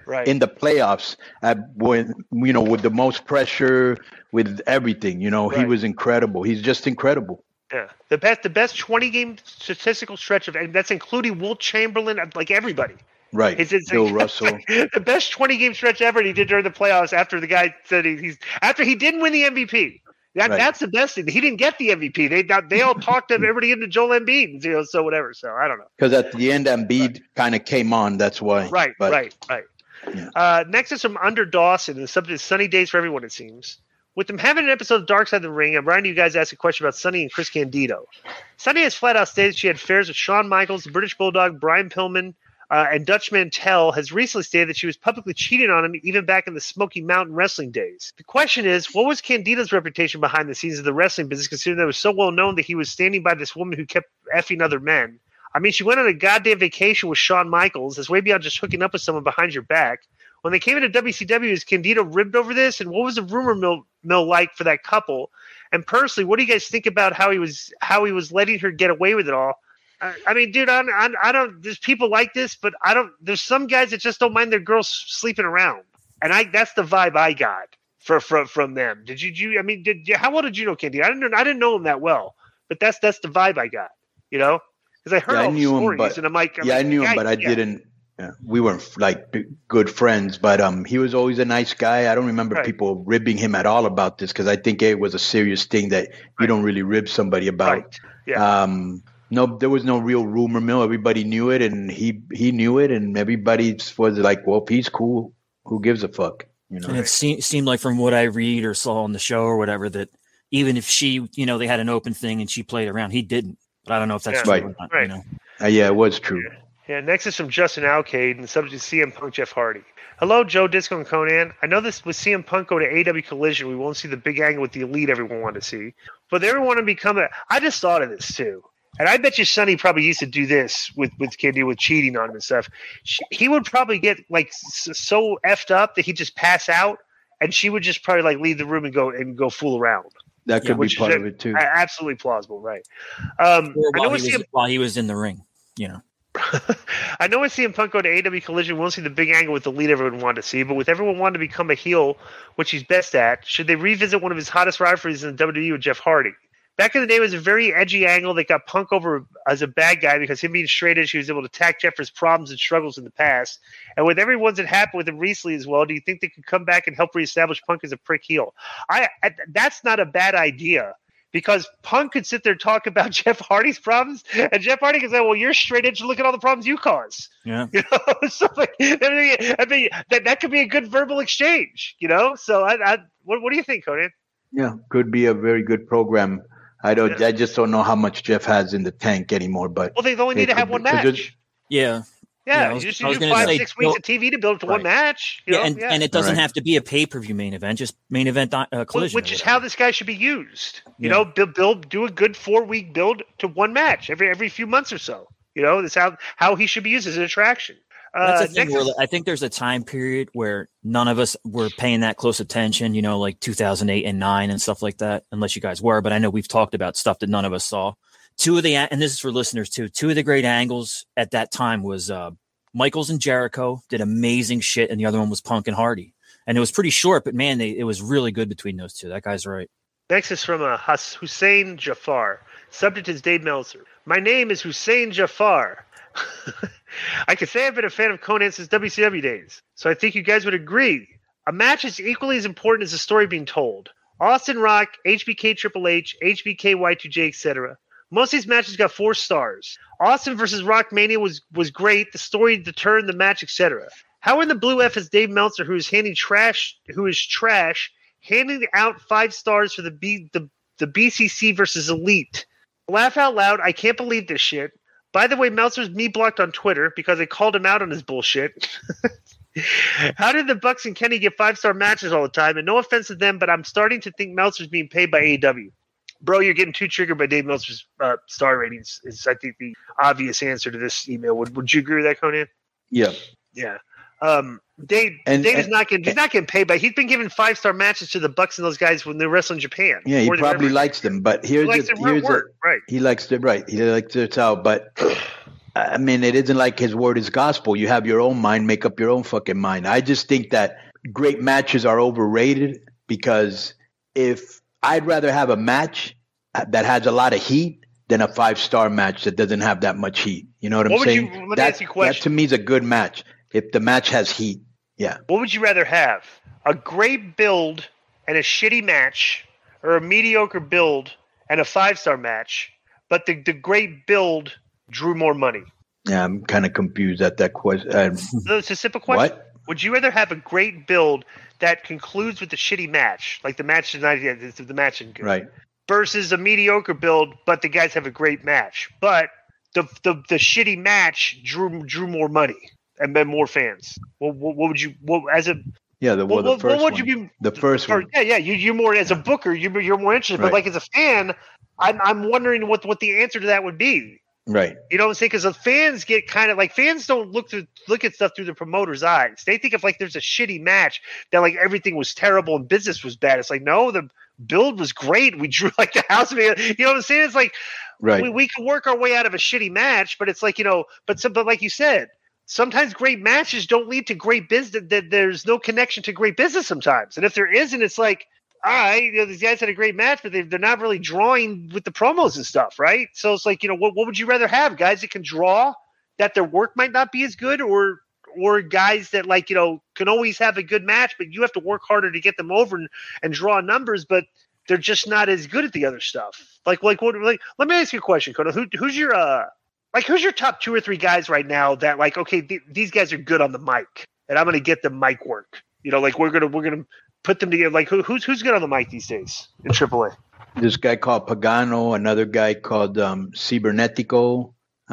Right. in the playoffs, uh, when you know, with the most pressure, with everything. You know, he Right. was incredible. He's just incredible. Yeah, the best the best twenty game statistical stretch of, and that's including Wilt Chamberlain, like everybody. Right. It's, it's Bill like, Russell. the best twenty game stretch ever. And he did during the playoffs after the guy said he, he's after he didn't win the M V P. That Right. that's the best thing. He didn't get the M V P. They they all talked everybody into Joel Embiid. You know, so whatever. So I don't know. Because at the end, Embiid kind of came on. That's why. Right, But, right, right. Yeah. Uh, next is from Under Dawson, and the subject is sunny days for everyone, it seems. With them having an episode of Dark Side of the Ring, I'm writing you guys to ask a question about Sunny and Chris Candido. Sunny has flat out stated she had affairs with Shawn Michaels, the British Bulldog, Brian Pillman, uh, and Dutch Mantell has recently stated that she was publicly cheating on him even back in the Smoky Mountain wrestling days. The question is, what was Candido's reputation behind the scenes of the wrestling business, considering that it was so well known that he was standing by this woman who kept effing other men? I mean, she went on a goddamn vacation with Shawn Michaels. That's way beyond just hooking up with someone behind your back. When they came into W C W, is Candido ribbed over this? And what was the rumor mill, mill like for that couple? And personally, what do you guys think about how he was how he was letting her get away with it all? I, I mean, dude, I, I, I don't. There's people like this, but I don't. There's some guys that just don't mind their girls sleeping around, and I that's the vibe I got for from from them. Did you? you I mean, did you, how well did you know Candido? I didn't. I didn't know him that well, but that's that's the vibe I got. You know, because I heard Yeah, I all the knew him, stories, but and I'm like, I'm yeah, like, I knew him, guy- but I yeah. didn't. Yeah, we weren't like b- good friends, but um, he was always a nice guy. I don't remember Right. people ribbing him at all about this because I think it was a serious thing that you don't really rib somebody about. Right. Yeah. Um, no, there was no real rumor mill. Everybody knew it, and he he knew it, and everybody was like, "Well, if he's cool, who gives a fuck?" You know. And it seemed, seemed like from what I read or saw on the show or whatever that even if she, you know, they had an open thing and she played around, he didn't. But I don't know if that's Yeah. true Right. or not. Right. You know? Uh, yeah, it was true. Yeah, next is from Justin Alcade, and the subject is C M Punk Jeff Hardy. Hello, Joe, Disco, and Conan. I know this with C M Punk go to A E W Collision, we won't see the big angle with the Elite everyone wanted to see. But they want to become a... I just thought of this, too. And I bet you Sonny probably used to do this with, with Candy, with cheating on him and stuff. She, he would probably get, like, s- so effed up that he'd just pass out, and she would just probably, like, leave the room and go and go fool around. That could be which is part a- of it too. a- Absolutely plausible, right. Um, Or I know while we he, see was, him... while he was in the ring, you know. I know I see him Punk go to A E W Collision. We'll see the big angle with the lead everyone wanted to see, but with everyone wanting to become a heel, which he's best at, should they revisit one of his hottest rivalries in the W W E with Jeff Hardy? Back in the day, it was a very edgy angle that got Punk over as a bad guy because him being straight edge, he was able to attack Jeff for his problems and struggles in the past. And with everyone's that happened with him recently as well, do you think they could come back and help reestablish Punk as a prick heel? I, I that's not a bad idea. Because Punk could sit there and talk about Jeff Hardy's problems, and Jeff Hardy could say, "Well, you're straight edge. Look at all the problems you cause." Yeah. You know, so like, I mean, I mean that that could be a good verbal exchange. You know, so I, I what, what do you think, Conan? Yeah, could be a very good program. I don't. Yeah. I just don't know how much Jeff has in the tank anymore. But Well, they only it need to could have be- one 'cause there's- match. Yeah. Yeah, Yeah, I was- you just I was you do gonna five say, six weeks well- of T V to build to one Right. match. You Yeah, know? and, yeah. and it doesn't Right. have to be a pay per view main event, just main event uh, Well, collision. which or is whatever. how this guy should be used. You Yeah. know, build, build, do a good four week build to one match every every few months or so. You know, that's how how he should be used as an attraction. Uh, That's the thing next where is- I think there's a time period where none of us were paying that close attention, you know, like two thousand eight and nine and stuff like that, unless you guys were. But I know we've talked about stuff that none of us saw. Two of the, and this is for listeners too, two of the great angles at that time was uh, Michaels and Jericho did amazing shit, and the other one was Punk and Hardy. And it was pretty short, but man, they, it was really good between those two. That guy's right. Next is from uh, Hus- Hussein Jafar. Subject is Dave Meltzer. My name is Hussein Jafar. I can say I've been a fan of Conan since W C W days, so I think you guys would agree. A match is equally as important as the story being told. Austin Rock, H B K Triple H, H B K Y two J, et cetera. Most of these matches got four stars. Austin versus Rock Mania was, was great. The story, the turn, the match, et cetera. How in the blue F is Dave Meltzer, who is handing trash, who is trash, handing out five stars for the B, the, the B C C versus Elite? Laugh out loud. I can't believe this shit. By the way, Meltzer's me blocked on Twitter because I called him out on his bullshit. How did the Bucks and Kenny get five-star matches all the time? And no offense to them, but I'm starting to think Meltzer's being paid by A E W. Bro, you're getting too triggered by Dave Meltzer's uh, star ratings is, I think, the obvious answer to this email. Would Would you agree with that, Conan? yeah, Yeah. Um, Dave, And- Dave is and- not getting he's not getting paid, but he's been giving five-star matches to the Bucks and those guys when they wrestle in Japan. yeah, he More than probably ever. likes them. But here's He likes the, their here's work, the, right. he likes it right. He likes it out. But I mean, it isn't like his word is gospel. You have your own mind, make up your own fucking mind. I just think that great matches are overrated because if I'd rather have a match that has a lot of heat than a five-star match that doesn't have that much heat. You know what, what I'm saying? You, let me that, ask you a question. That to me is a good match if the match has heat. Yeah. What would you rather have? A great build and a shitty match, or a mediocre build and a five-star match, but the, the great build drew more money? Yeah, I'm kind of confused at that question. Uh, so it's a simple question. What? Would you rather have a great build that concludes with a shitty match, like the match is not the match is good, right, versus a mediocre build, but the guys have a great match, but the the, the shitty match drew drew more money and then more fans? What, what, what would you? What, as a yeah, the, well, what, the first what would one. you be? The first or, one. Yeah, yeah. You you're more as a booker. You you're more interested, Right. but like as a fan, I'm I'm wondering what what the answer to that would be. Right. You know what I'm saying? Because the fans get kind of like fans don't look through look at stuff through the promoter's eyes. They think if like there's a shitty match that like everything was terrible and business was bad. It's like no, the build was great. We drew like the house. You know what I'm saying? It's like right. we we can work our way out of a shitty match, but it's like you know, but so, but like you said, sometimes great matches don't lead to great business. That there's no connection to great business sometimes, and if there isn't, it's like. All right, you know, these guys had a great match, but they, they're not really drawing with the promos and stuff, right? So it's like, you know, what, what would you rather have? Guys that can draw, that their work might not be as good, or or guys that, like, you know, can always have a good match, but you have to work harder to get them over and, and draw numbers, but they're just not as good at the other stuff. Like, like, what? Like, let me ask you a question, Coda. Who, who's your, uh, like, who's your top two or three guys right now that, like, okay, th- these guys are good on the mic, and I'm going to get them mic work. You know, like, we're gonna we're gonna. Put them together. Like who, who's who's good on the mic these days in triple A? This guy called Pagano, another guy called um, Cibernetico.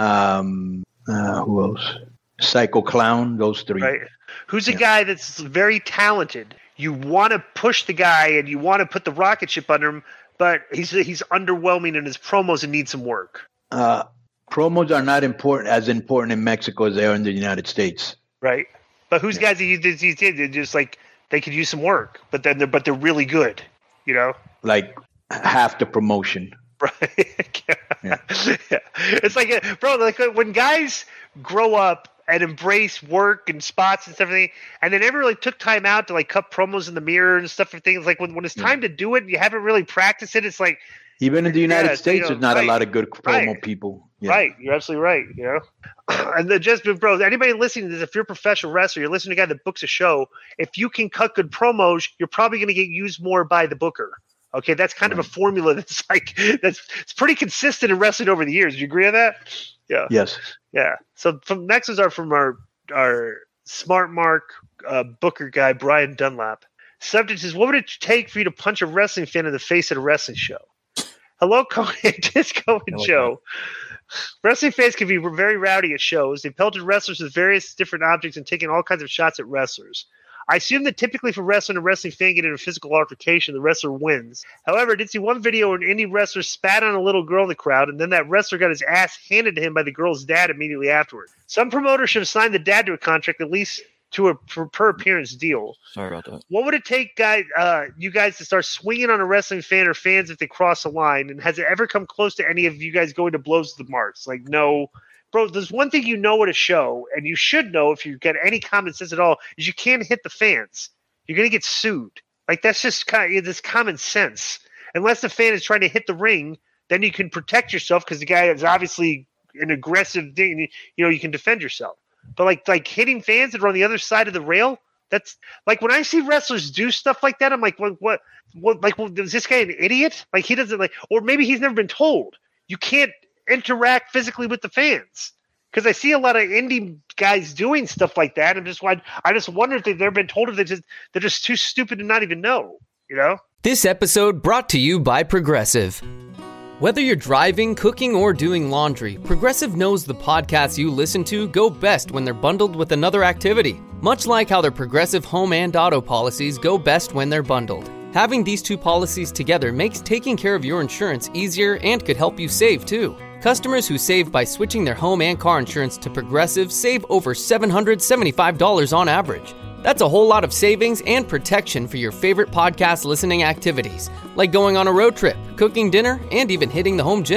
Um, uh, who else? Psycho Clown. Those three. Right. Who's a yeah. guy that's very talented? You want to push the guy and you want to put the rocket ship under him, but he's he's underwhelming in his promos and needs some work. Uh, promos are not important as important in Mexico as they are in the United States. Right. But who's yeah. guys that you these did just like. They could use some work, but then they're but they're really good, you know. Like half the promotion, right? yeah. yeah, it's like, a, bro, like when guys grow up and embrace work and spots and stuff, and they never really took time out to like cut promos in the mirror and stuff for things. Like when, when it's time yeah. to do it, and you haven't really practiced it. It's like even in the United yeah, States, you know, there's not right, a lot of good promo right, people. Yeah. Right, you're absolutely right. You know, and the, just bro, anybody listening to this, if you're a professional wrestler, you're listening to a guy that books a show. If you can cut good promos, you're probably going to get used more by the booker. Okay, that's kind right. of a formula that's like that's it's pretty consistent in wrestling over the years. Do you agree on that? Yeah. Yes. Yeah. So from next ones are from our our smart mark uh, booker guy Brian Dunlap. Subject is: what would it take for you to punch a wrestling fan in the face at a wrestling show? Hello, Conan, Disco and Joe. Wrestling fans can be very rowdy at shows. They pelted wrestlers with various different objects and taking all kinds of shots at wrestlers. I assume that typically for wrestling, a wrestling fan get in a physical altercation, the wrestler wins. However, I did see one video where an indie wrestler spat on a little girl in the crowd, and then that wrestler got his ass handed to him by the girl's dad immediately afterward. Some promoters should have signed the dad to a contract, at least to a per, per appearance deal. Sorry about that. What would it take, guys, uh, you guys, to start swinging on a wrestling fan or fans if they cross a line? And has it ever come close to any of you guys going to blows to the marks? Like, no. Bro, there's one thing you know at a show, and you should know if you get any common sense at all, is you can't hit the fans. You're going to get sued. Like, that's just kind of, this common sense. Unless the fan is trying to hit the ring, then you can protect yourself because the guy is obviously an aggressive thing. You know, you can defend yourself. But like like hitting fans that are on the other side of the rail, that's like when I see wrestlers do stuff like that, I'm like, what, what, what like, well, is this guy an idiot? Like he doesn't like, or maybe he's never been told you can't interact physically with the fans. Because I see a lot of indie guys doing stuff like that. I'm just, I, I just wonder if they've never been told, if they just, they're just too stupid to not even know, you know? This episode brought to you by Progressive. Whether you're driving, cooking, or doing laundry, Progressive knows the podcasts you listen to go best when they're bundled with another activity. Much like how their Progressive home and auto policies go best when they're bundled. Having these two policies together makes taking care of your insurance easier and could help you save too. Customers who save by switching their home and car insurance to Progressive save over seven hundred seventy-five dollars on average. That's a whole lot of savings and protection for your favorite podcast listening activities, like going on a road trip, cooking dinner, and even hitting the home gym.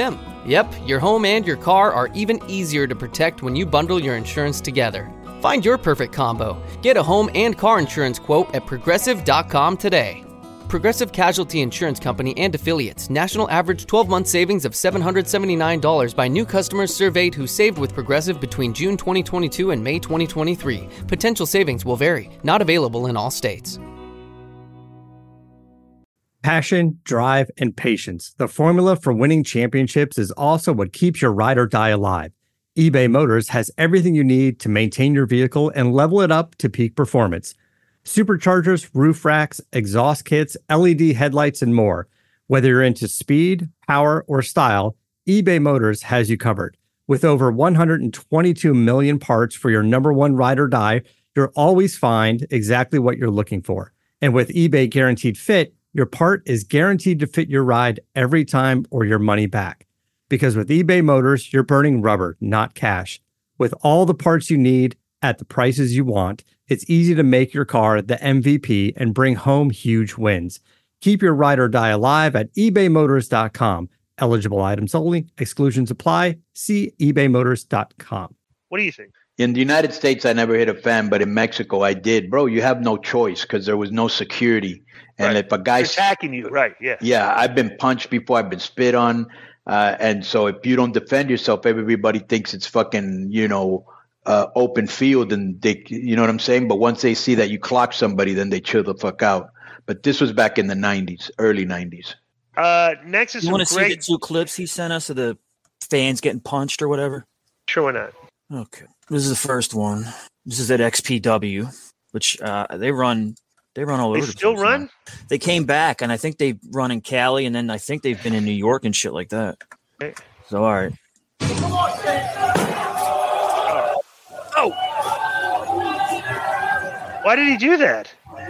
Yep, your home and your car are even easier to protect when you bundle your insurance together. Find your perfect combo. Get a home and car insurance quote at progressive dot com today. Progressive Casualty Insurance Company and Affiliates. National average twelve-month savings of seven hundred seventy-nine dollars by new customers surveyed who saved with Progressive between June twenty twenty-two and May twenty twenty-three. Potential savings will vary. Not available in all states. Passion, drive, and patience. The formula for winning championships is also what keeps your ride or die alive. eBay Motors has everything you need to maintain your vehicle and level it up to peak performance. Superchargers, roof racks, exhaust kits, L E D headlights, and more. Whether you're into speed, power, or style, eBay Motors has you covered. With over one hundred twenty-two million parts for your number one ride or die, you'll always find exactly what you're looking for. And with eBay Guaranteed Fit, your part is guaranteed to fit your ride every time or your money back. Because with eBay Motors, you're burning rubber, not cash. With all the parts you need at the prices you want, it's easy to make your car the M V P and bring home huge wins. Keep your ride or die alive at ebay motors dot com. Eligible items only. Exclusions apply. See ebay motors dot com. What do you think? In the United States, I never hit a fan, but in Mexico, I did. Bro, you have no choice because there was no security. And right. if a guy's attacking you, right? Yeah. Yeah, I've been punched before. I've been spit on. Uh, and so if you don't defend yourself, everybody thinks it's fucking, you know, uh, open field. And they, you know what I'm saying? But once they see that you clock somebody, then they chill the fuck out. But this was back in the nineties, early nineties. Uh, next is you some want to great... see the two clips he sent us of the fans getting punched or whatever? Sure, why not? Okay. This is the first one. This is at X P W, which uh, they run they run all they over the still place run? now. They came back, and I think they run in Cali, and then I think they've been in New York and shit like that. Okay. So, all right. Oh. oh. Why did he do that?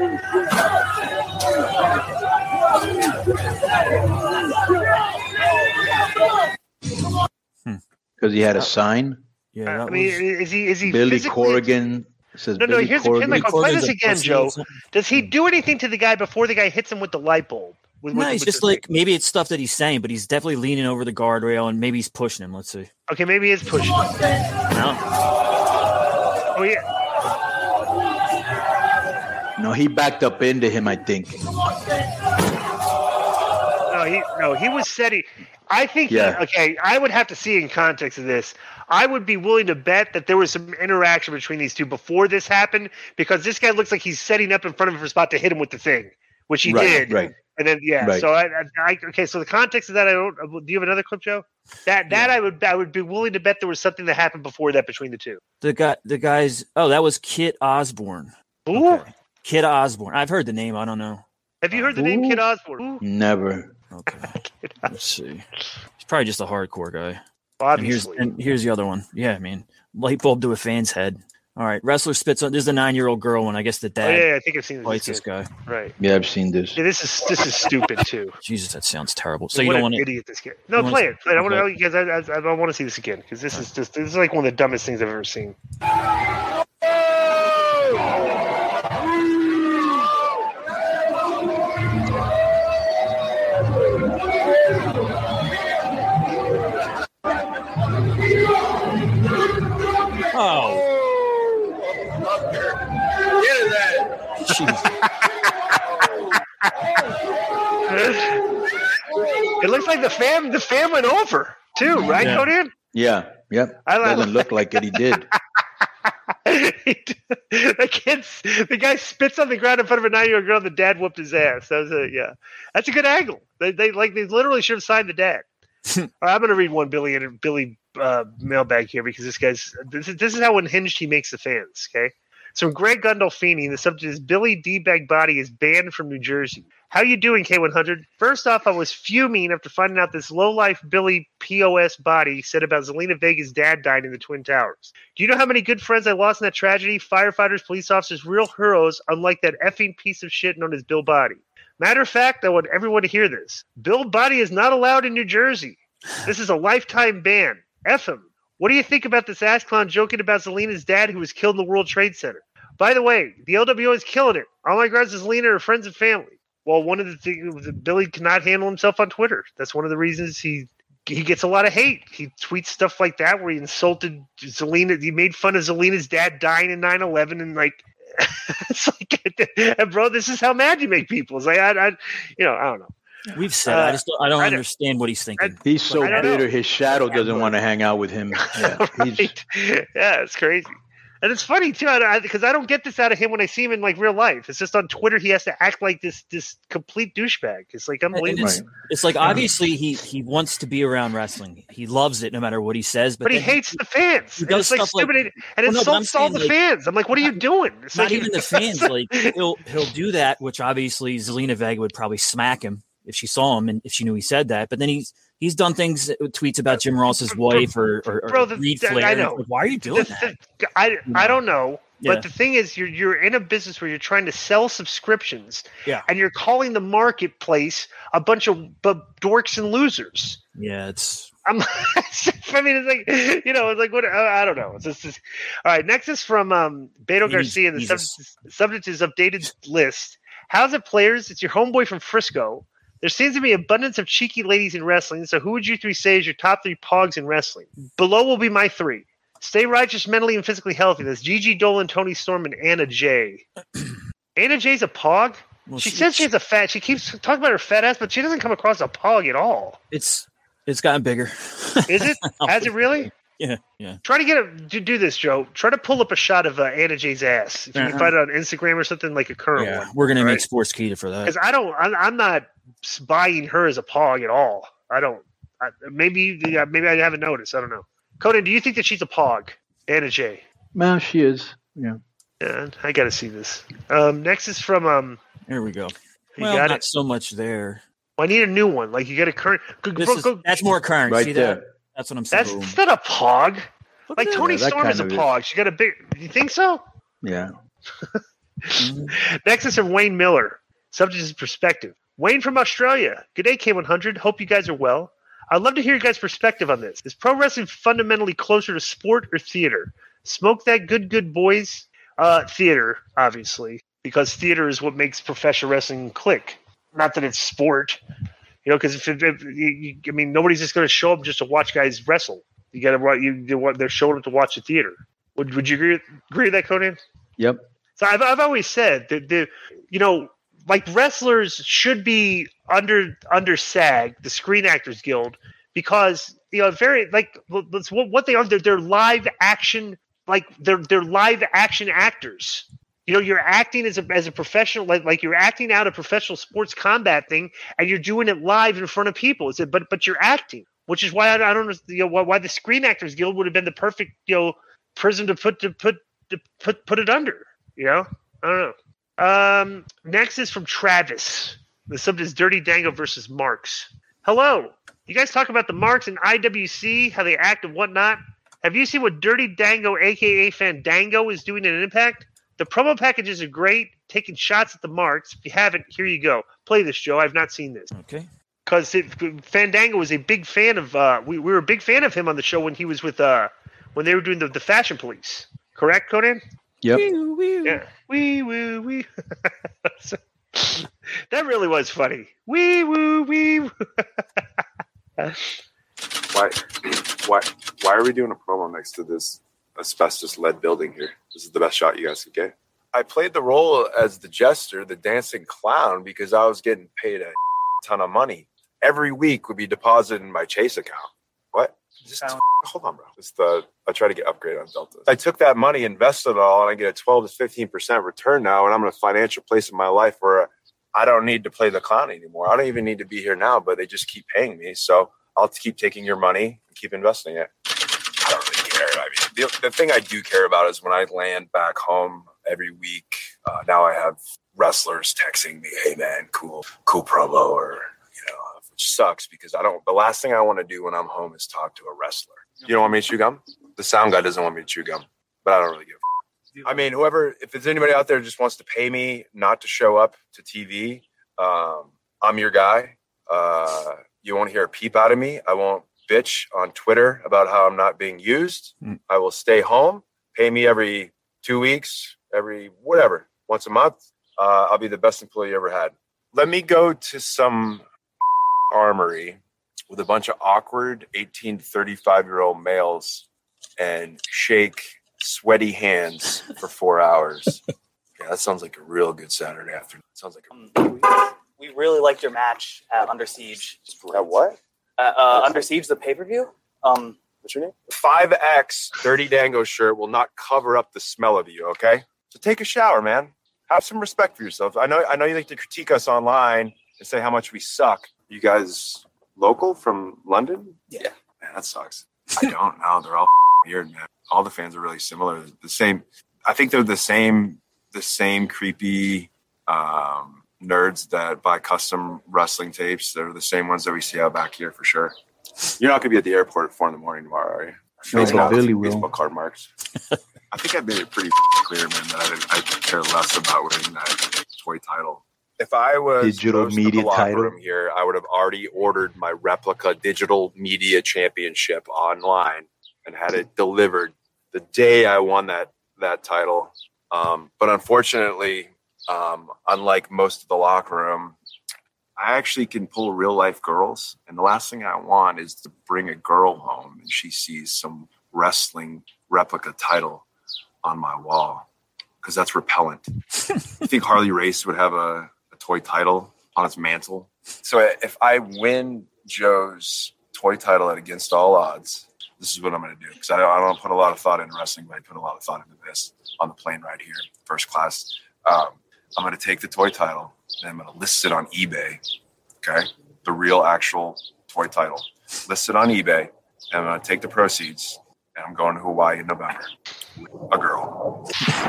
Because he had a sign. Yeah, I mean, is he is he Billy physically... Corrigan says No, no. Billy Here's Corrigan. the pin. Like, play this again, Joe. Something. Does he do anything to the guy before the guy hits him with the light bulb? With, No, with, he's with just the like thing? maybe it's stuff that he's saying, but he's definitely leaning over the guardrail and maybe he's pushing him. Let's see. Okay, maybe he is pushing. No. Oh yeah. No, he backed up into him, I think. No, he no, he was setting. I think Yeah. that, okay, I would have to see in context of this. I would be willing to bet that there was some interaction between these two before this happened, because this guy looks like he's setting up in front of him for a spot to hit him with the thing, which he Right, did. right. And then yeah, Right. so I, I, I okay, so the context of that I don't. Do you have another clip, Joe? That that I would I would be willing to bet there was something that happened before that between the two. The guy, the guys. Oh, that was Kit Osborne. Ooh. Okay. Kit Osborne. I've heard the name. I don't know. Have you heard the name Kid Osborne? Ooh. Never. Okay. Let's see. He's probably just a hardcore guy. Obviously. And here's, and here's the other one. Yeah, I mean, light bulb to a fan's head. All right, wrestler spits on. This is the nine-year-old girl one. I guess the Oh dad yeah, I think I've seen this. fights this kid. guy. Right. Yeah, I've seen this. Yeah, this is this is stupid too. Jesus, that sounds terrible. So what you don't an want to? idiot this kid. No, you wanna play see- it. Play it. I want to okay. know because I, I, I want to see this again because this is just this is like one of the dumbest things I've ever seen. Oh, It looks like the fam the fam went over too, right, Yeah. Conan? Yeah, yep. I like- Doesn't look like it. He did. the kids, the guy spits on the ground in front of a nine-year-old girl. And the dad whooped his ass. That was a yeah. That's a good angle. They they like they literally should have signed the dad. All right, I'm going to read one Billy and Billy uh, mailbag here because this guy's this is, this is how unhinged he makes the fans. Okay, so Greg Gandolfini, the subject is Billy D-Bag Body is banned from New Jersey. How you doing, K one hundred? First off, I was fuming after finding out this low-life Billy P O S Body said about Zelina Vega's dad died in the Twin Towers. Do you know how many good friends I lost in that tragedy? Firefighters, police officers, real heroes, unlike that effing piece of shit known as Bill Body. Matter of fact, I want everyone to hear this. Bill Body is not allowed in New Jersey. This is a lifetime ban. F him. What do you think about this ass clown joking about Zelina's dad who was killed in the World Trade Center? By the way, the L W O is killing it. All my regards to Zelina are friends and family. Well, one of the things Billy cannot handle himself on Twitter. That's one of the reasons he he gets a lot of hate. He tweets stuff like that where he insulted Zelina. He made fun of Zelina's dad dying in nine eleven, and like, it's like, bro, this is how mad you make people. It's like, I, I you know, I don't know. We've said. Uh, I just don't, I don't I understand what he's thinking. He's so bitter. know. His shadow doesn't want to hang out with him. Yeah, right. Yeah, it's crazy. And it's funny too, because I, I, I don't get this out of him when I see him in like real life. It's just on Twitter he has to act like this this complete douchebag. It's like unbelievable. It's, it's like obviously he he wants to be around wrestling. He loves it no matter what he says. But, but he hates he, the fans. He does and it's stuff like stupid like, and well, insults no, all the like, fans. I'm like, what are you doing? It's not like, even the fans. Like he'll he'll do that, which obviously Zelina Vega would probably smack him if she saw him and if she knew he said that. But then he's he's done things, tweets about Jim Ross's wife or, or, or Bro, the, Reed Flair. I know. Like, why are you doing the, that? The, I I don't know. Yeah. But the thing is, you're you're in a business where you're trying to sell subscriptions, yeah, and you're calling the marketplace a bunch of b- dorks and losers. Yeah, it's. I'm. I mean, it's like you know, it's like what I, I don't know. It's just, it's, all right. Next is from um, Beto Garcia. The sub, subject is updated list. How's it, players? It's your homeboy from Frisco. There seems to be abundance of cheeky ladies in wrestling. So, who would you three say is your top three pogs in wrestling? Below will be my three. Stay righteous, mentally, and physically healthy. That's Gigi Dolan, Tony Storm, and Anna Jay. Anna Jay's a pog? Well, she, she says she's a fat. She keeps talking about her fat ass, but she doesn't come across a pog at all. It's it's gotten bigger. Is it? Has it really? Yeah, yeah. Try to get a do, do this, Joe. Try to pull up a shot of uh, Anna Jay's ass. If you uh-huh. can find it on Instagram or something, like a current yeah, one. We're gonna right? make Sports Keto for that because I don't. I'm, I'm not buying her as a pog at all. I don't. I, maybe yeah, maybe I haven't noticed. I don't know. Conan, do you think that she's a pog? Anna Jay. Man, she is. Yeah. Yeah, I got to see this. Um, next is from. Um, Here we go. You well, got not it? so much there. Well, I need a new one. Like you got a current. Go, this bro, is, go, that's more current. Right see there. that? That's what I'm saying. That's, that's not a pog. Look like Tony yeah, Storm is a pog. Is. She got a big. You think so? Yeah. mm-hmm. Next is from Wayne Miller. Subject is perspective. Wayne from Australia. Good day, K one hundred. Hope you guys are well. I'd love to hear your guys' perspective on this. Is pro wrestling fundamentally closer to sport or theater? Smoke that good, good boys. Uh, theater, obviously, because theater is what makes professional wrestling click. Not that it's sport, you know. Because if, if, if you, I mean, nobody's just going to show up just to watch guys wrestle. You got to you, you they're showing up to watch the theater. Would Would you agree agree with that, Conan? Yep. So I've I've always said that the you know like wrestlers should be under under SAG, the Screen Actors Guild, because you know very like what what they are. They're, they're live action. Like they're they're live action actors. You know, you're acting as a as a professional, like like you're acting out a professional sports combat thing, and you're doing it live in front of people. It's a, but but you're acting, which is why I, I don't you know why, why the Screen Actors Guild would have been the perfect you know prison to put to put to put put it under. You know, I don't know. Um, next is from Travis. The subject is Dirty Dango versus Marks. Hello, you guys talk about the Marks and I W C, how they act and whatnot. Have you seen what Dirty Dango, a k a. Fandango, is doing in Impact? The promo packages are great, taking shots at the Marks. If you haven't, here you go. Play this, Joe. I've not seen this. Okay. Because Fandango was a big fan of uh, – we, we were a big fan of him on the show when he was with uh, – when they were doing the, the Fashion Police. Correct, Conan? Yep. Wee, wee. Yeah. Wee, woo, wee. That really was funny. Wee, woo, wee, woo. Why, why, why are we doing a promo next to this asbestos-led building here? This is the best shot you guys could get. I played the role as the jester, the dancing clown, because I was getting paid a ton of money. Every week would be deposited in my Chase account. What? Just hold on, bro. Just uh, I try to get upgraded on Delta. I took that money, invested it all, and I get a twelve to fifteen percent return now, and I'm in a financial place in my life where I don't need to play the clown anymore. I don't even need to be here now, but they just keep paying me, so I'll keep taking your money and keep investing it. I don't really care. I mean, the, the thing I do care about is when I land back home every week. Uh, now I have wrestlers texting me, "Hey man, cool, cool promo," or you know, which sucks because I don't. The last thing I want to do when I'm home is talk to a wrestler. You don't want me to chew gum? The sound guy doesn't want me to chew gum, but I don't really give a f- I mean, whoever, if there's anybody out there who just wants to pay me not to show up to T V, um, I'm your guy. Uh, You won't hear a peep out of me. I won't bitch on Twitter about how I'm not being used. Mm. I will stay home, pay me every two weeks, every whatever, once a month. Uh, I'll be the best employee you ever had. Let me go to some armory with a bunch of awkward eighteen to thirty-five year old males and shake sweaty hands for four hours. Yeah, that sounds like a real good Saturday afternoon. Sounds like a- um, we, we really liked your match at Under Siege. At what? Uh, uh, Under Siege, the pay-per-view. Um, What's your name? five X Dirty Dango shirt will not cover up the smell of you, okay? So take a shower, man. Have some respect for yourself. I know I know you like to critique us online and say how much we suck. You guys local from London? Yeah. Man, that sucks. I don't know. They're all weird, man. All the fans are really similar. The same. I think they're the same. The same creepy um, nerds that buy custom wrestling tapes. They're the same ones that we see out back here for sure. You're not gonna be at the airport at four in the morning tomorrow, are you? No, but Billy will. Baseball card marks. I think I made it pretty clear, man, that I, I care less about winning that toy title. If I was digital host media of the locker title room here, I would have already ordered my replica digital media championship online and had it delivered the day I won that that title. Um, but unfortunately, um, unlike most of the locker room, I actually can pull real life girls. And the last thing I want is to bring a girl home and she sees some wrestling replica title on my wall, because that's repellent. You think Harley Race would have a, a toy title on its mantle? So if I win Joe's toy title at Against All Odds, this is what I'm going to do. Because I don't, I don't put a lot of thought into wrestling, but I put a lot of thought into this on the plane ride here, first class. Um, I'm going to take the toy title and I'm going to list it on eBay. Okay. The real actual toy title. List it on eBay. And I'm going to take the proceeds and I'm going to Hawaii in November. A girl.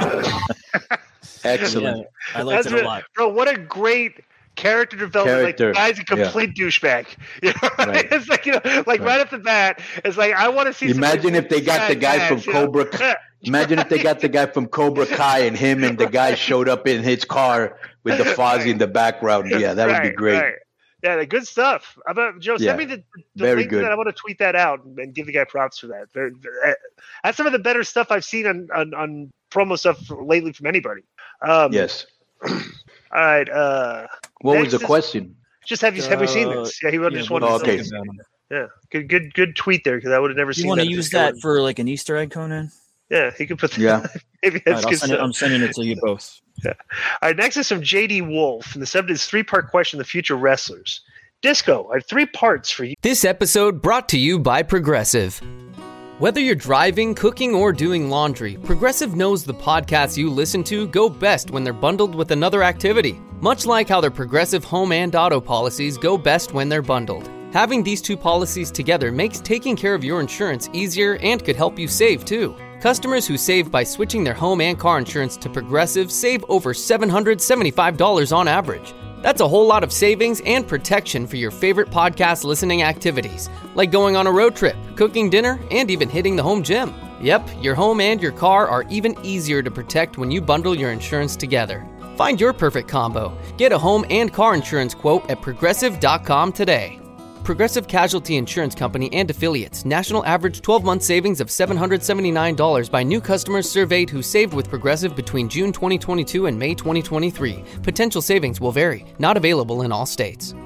Excellent. Yeah, I liked That's it a re- lot. Bro, what a great character development. Character. Like, the guy's a complete douchebag. You know? Right. It's like, you know, like right. right off the bat, it's like, I want to see. Imagine if they got the guy from Cobra. Imagine if they got the guy from Cobra Kai and him and the guy showed up in his car with the Fozzie in the background. Yeah, that would be Right, great. right. Yeah, the good stuff. How about Joe? Yeah. Send me the, the Very link to good. that. I want to tweet that out and, and give the guy props for that. They're, they're, that's some of the better stuff I've seen on, on, on promo stuff lately from anybody. Um, Yes. All right. Uh, What was next the is- question? Just have you have you seen Uh, this? Yeah, he would yeah, just what wanted do to you say- think Yeah, good, good, good tweet there because I would have never You seen want that. to use that for like an Easter egg, Conan? Yeah, he could put. The, Yeah. maybe All that's right, I'll good send it, stuff. I'm sending it to you both. Yeah. All right, next is from J D Wolf, and the subject is three-part question: the future wrestlers. Disco, I have three parts for you. This episode brought to you by Progressive. Whether you're driving, cooking, or doing laundry, Progressive knows the podcasts you listen to go best when they're bundled with another activity. Much like how their Progressive home and auto policies go best when they're bundled. Having these two policies together makes taking care of your insurance easier and could help you save too. Customers who save by switching their home and car insurance to Progressive save over seven hundred seventy-five dollars on average. That's a whole lot of savings and protection for your favorite podcast listening activities, like going on a road trip, cooking dinner, and even hitting the home gym. Yep, your home and your car are even easier to protect when you bundle your insurance together. Find your perfect combo. Get a home and car insurance quote at progressive dot com today. Progressive Casualty Insurance Company and Affiliates. National average twelve-month savings of seven hundred seventy-nine dollars by new customers surveyed who saved with Progressive between June twenty twenty-two and May twenty twenty-three. Potential savings will vary. Not available in all states.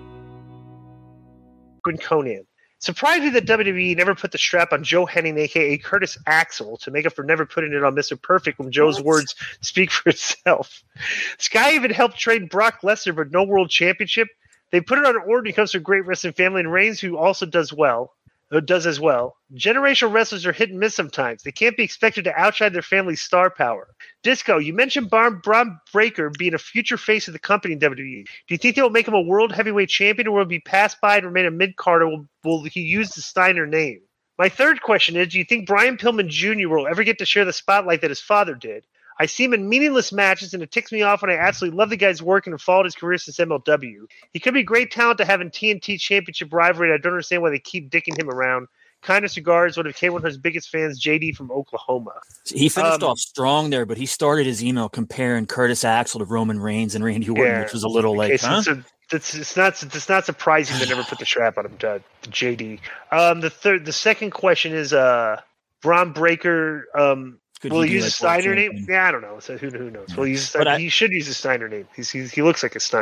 And Conan. Surprised me that W W E never put the strap on Joe Henning, a k a. Curtis Axel, to make up for never putting it on Mister Perfect when Joe's what? words speak for itself. Sky even helped trade Brock Lesnar, but no world championship. They put it on Orton, who comes from a great wrestling family, and Reigns, who also does well, who does as well. Generational wrestlers are hit and miss sometimes. They can't be expected to outshine their family's star power. Disco, you mentioned Braun Braun Breaker being a future face of the company in W W E. Do you think they will make him a world heavyweight champion, or will he be passed by and remain a mid-card, or will, will he use the Steiner name? My third question is, do you think Brian Pillman Junior will ever get to share the spotlight that his father did? I see him in meaningless matches, and it ticks me off when I absolutely love the guy's work and have followed his career since M L W. He could be great talent to have in T N T Championship rivalry, and I don't understand why they keep dicking him around. Kindest regards, one of K one hundred's biggest fans, J D from Oklahoma. He finished Um, off strong there, but he started his email comparing Curtis Axel to Roman Reigns and Randy Orton, Yeah. which was a little like, Okay, so huh? it's, a, it's, it's not it's not surprising they never put the strap on him, to, to J D. Um, the third, the second question is, uh, Braun Breaker. Um, Could will he he be use a like world Steiner name? champion? Yeah, I don't know. So who who knows? Well, he's But I- he should use a Steiner name. He's, he's he looks like a Steiner.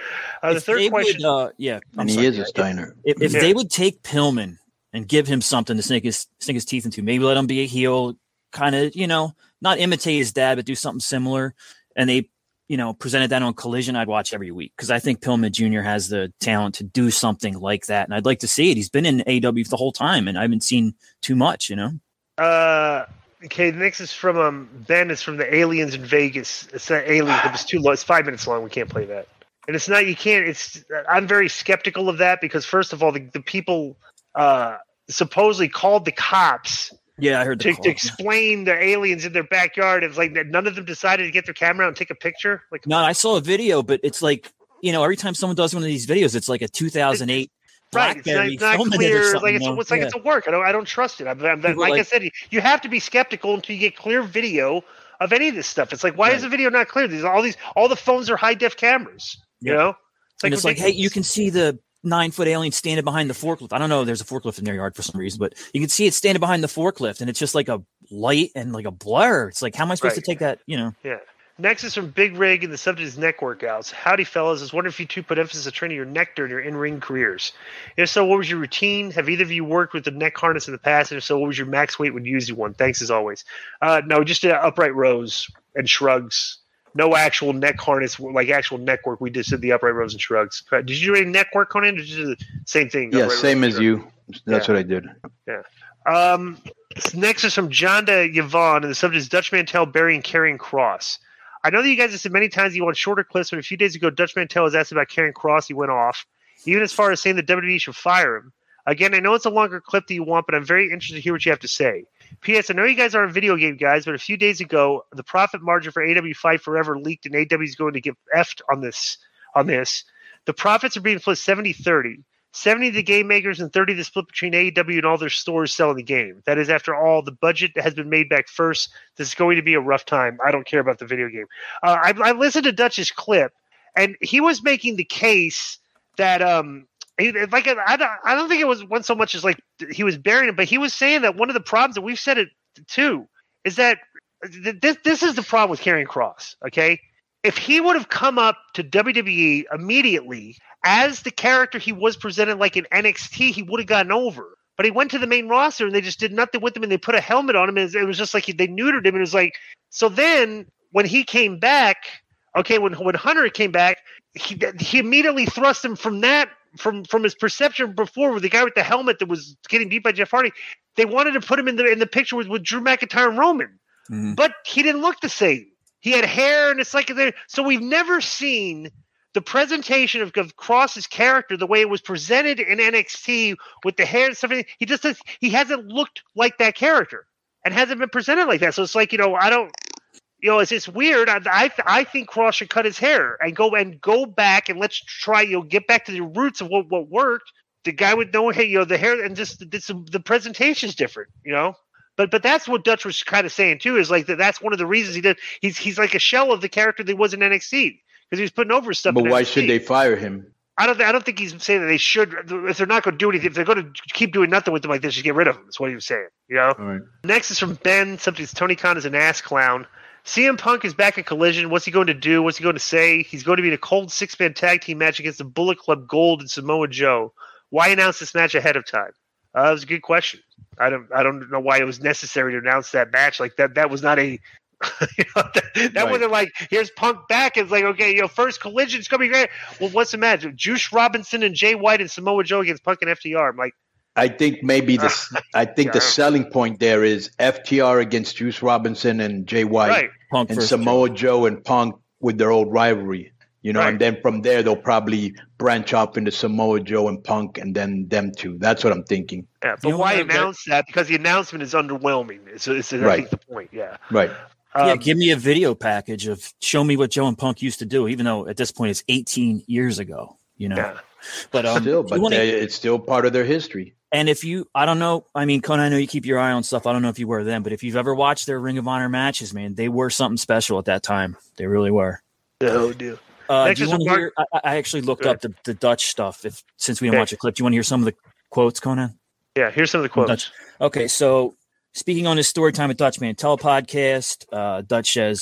Uh, the If third they question. would, uh, yeah, I'm And he sorry. is a Steiner. If, if Yeah. they would take Pillman and give him something to sink his sink his teeth into, maybe let him be a heel, kind of, you know, not imitate his dad, but do something similar, and they, you know, presented that on Collision, I'd watch every week because I think Pillman Junior has the talent to do something like that, and I'd like to see it. He's been in A E W the whole time, and I haven't seen too much, you know. Uh, okay, the next is from um, Ben. It's from the Aliens in Vegas. It's not Aliens, but it's too long. It's five minutes long. We can't play that. And it's not, you can't, it's, I'm very skeptical of that because, first of all, the, the people uh, supposedly called the cops Yeah, I heard the to, call. to explain the aliens in their backyard. It's like that none of them decided to get their camera out and take a picture. Like, No, I saw a video, but it's like, you know, every time someone does one of these videos, it's like a two thousand eight right, it's not, BlackBerry it's not filming it or clear. something, Like it's, you know? it's like Yeah. it's a work. I don't, I don't trust it. I'm, I'm, People like, I like- said, you have to be skeptical until you get clear video of any of this stuff. It's like, why is the video not clear? These all these, all the phones are high def cameras. You Yeah. know, it's and it's like, hey, you ridiculous. can see the nine foot alien standing behind the forklift. I don't know. There's a forklift in their yard for some reason, but you can see it standing behind the forklift, and it's just like a light and like a blur. It's like, how am I supposed Right. to take that? You know, Yeah. Next is from Big Rig, and the subject is neck workouts. Howdy, fellas. I was wondering if you two put emphasis on training your neck during your in-ring careers. If so, what was your routine? Have either of you worked with the neck harness in the past? And if so, what was your max weight when you used one? Thanks as always. Uh, no, just uh, upright rows and shrugs. No actual neck harness, like actual neck work. We just did the upright rows and shrugs. Uh, Did you do any neck work, Conan? Or did you do the same thing? Yeah, upright same rows as and you. That's Yeah. what I did. Yeah. Um, next is from Jonda Yvonne, and the subject is Dutch Mantel burying Karrion Kross. I know that you guys have said many times you want shorter clips, but a few days ago, Dutch Mantel was asked about Karrion Kross. He went off, even as far as saying that W W E should fire him. Again, I know it's a longer clip that you want, but I'm very interested to hear what you have to say. P S. I know you guys aren't video game guys, but a few days ago, the profit margin for A E W Fight Forever leaked, and A E W is going to get effed on this. On this, the profits are being split seventy thirty. seventy to the game makers and thirty the split between A E W and all their stores selling the game. That is, after all, the budget has been made back first. This is going to be a rough time. I don't care about the video game. Uh, I, I listened to Dutch's clip, and he was making the case that um, he, like I don't, I don't think it was one so much as like he was burying it, but he was saying that one of the problems, and we've said it too, is that th- this this is the problem with Karrion Kross. Okay, if he would have come up to W W E immediately as the character he was presented like in N X T, he would have gotten over. But he went to the main roster and they just did nothing with him, and they put a helmet on him, and it was just like they neutered him. And it was like, so then when he came back, okay, when when Hunter came back, he he immediately thrust him from that from from his perception before with the guy with the helmet that was getting beat by Jeff Hardy. They wanted to put him in the in the picture with, with Drew McIntyre and Roman, Mhm. but he didn't look the same. He had hair, and it's like there. So we've never seen the presentation of, of Cross's character the way it was presented in N X T with the hair and stuff. He just does, he hasn't looked like that character and hasn't been presented like that. So it's like, you know, I don't, you know, it's it's weird. I I, I think Cross should cut his hair and go and go back and let's try, you know, get back to the roots of what, what worked. The guy with no hair, you know, the hair and just this, the presentation is different, you know. But but that's what Dutch was kind of saying too, is like that that's one of the reasons he did. He's he's like a shell of the character that he was in N X T because he was putting over stuff. But in why N X T. should they fire him? I don't. I don't think he's saying that they should. If they're not going to do anything, if they're going to keep doing nothing with him like this, just get rid of him. That's what he was saying. You know. All right. Next is from Ben. Something's Tony Khan is an ass clown. C M Punk is back at Collision. What's he going to do? What's he going to say? He's going to be in a cold six-man tag team match against the Bullet Club Gold and Samoa Joe. Why announce this match ahead of time? Uh, that was a good question. I don't. I don't know why it was necessary to announce that match like that. That was not a. you know, that that Right. wasn't like here's Punk back. It's like okay, you know, first Collision. It's gonna be great. Well, what's the match? Juice Robinson and Jay White and Samoa Joe against Punk and F T R. I'm like, I think maybe this. I think Yeah. the selling point there is F T R against Juice Robinson and Jay White, Right. Punk and versus Samoa Joe and Punk with their old rivalry. You know, Right. and then from there they'll probably branch off into Samoa Joe and Punk, and then them two. That's what I'm thinking. yeah. But You know why what I read- announce that? Because the announcement is underwhelming. It's, it's I Right. think the point. Yeah. Right. Um, yeah, give me a video package of show me what Joe and Punk used to do, even though at this point it's eighteen years ago, you know. yeah. But um, Still, if you but wanna- they, it's still part of their history. and if you, I don't know, I mean, Conan, I know you keep your eye on stuff. I don't know if you were then, but if you've ever watched their Ring of Honor matches, man, they were something special at that time. They really were. Oh, dude. Uh, Next do you is want to Mark- hear? I, I actually looked Go up the, the Dutch stuff. If since we don't Okay. watch a clip, do you want to hear some of the quotes, Conan? Yeah. Here's some of the From quotes. Dutch. Okay, so speaking on his story time at Dutch Man Telepodcast, uh, Dutch says,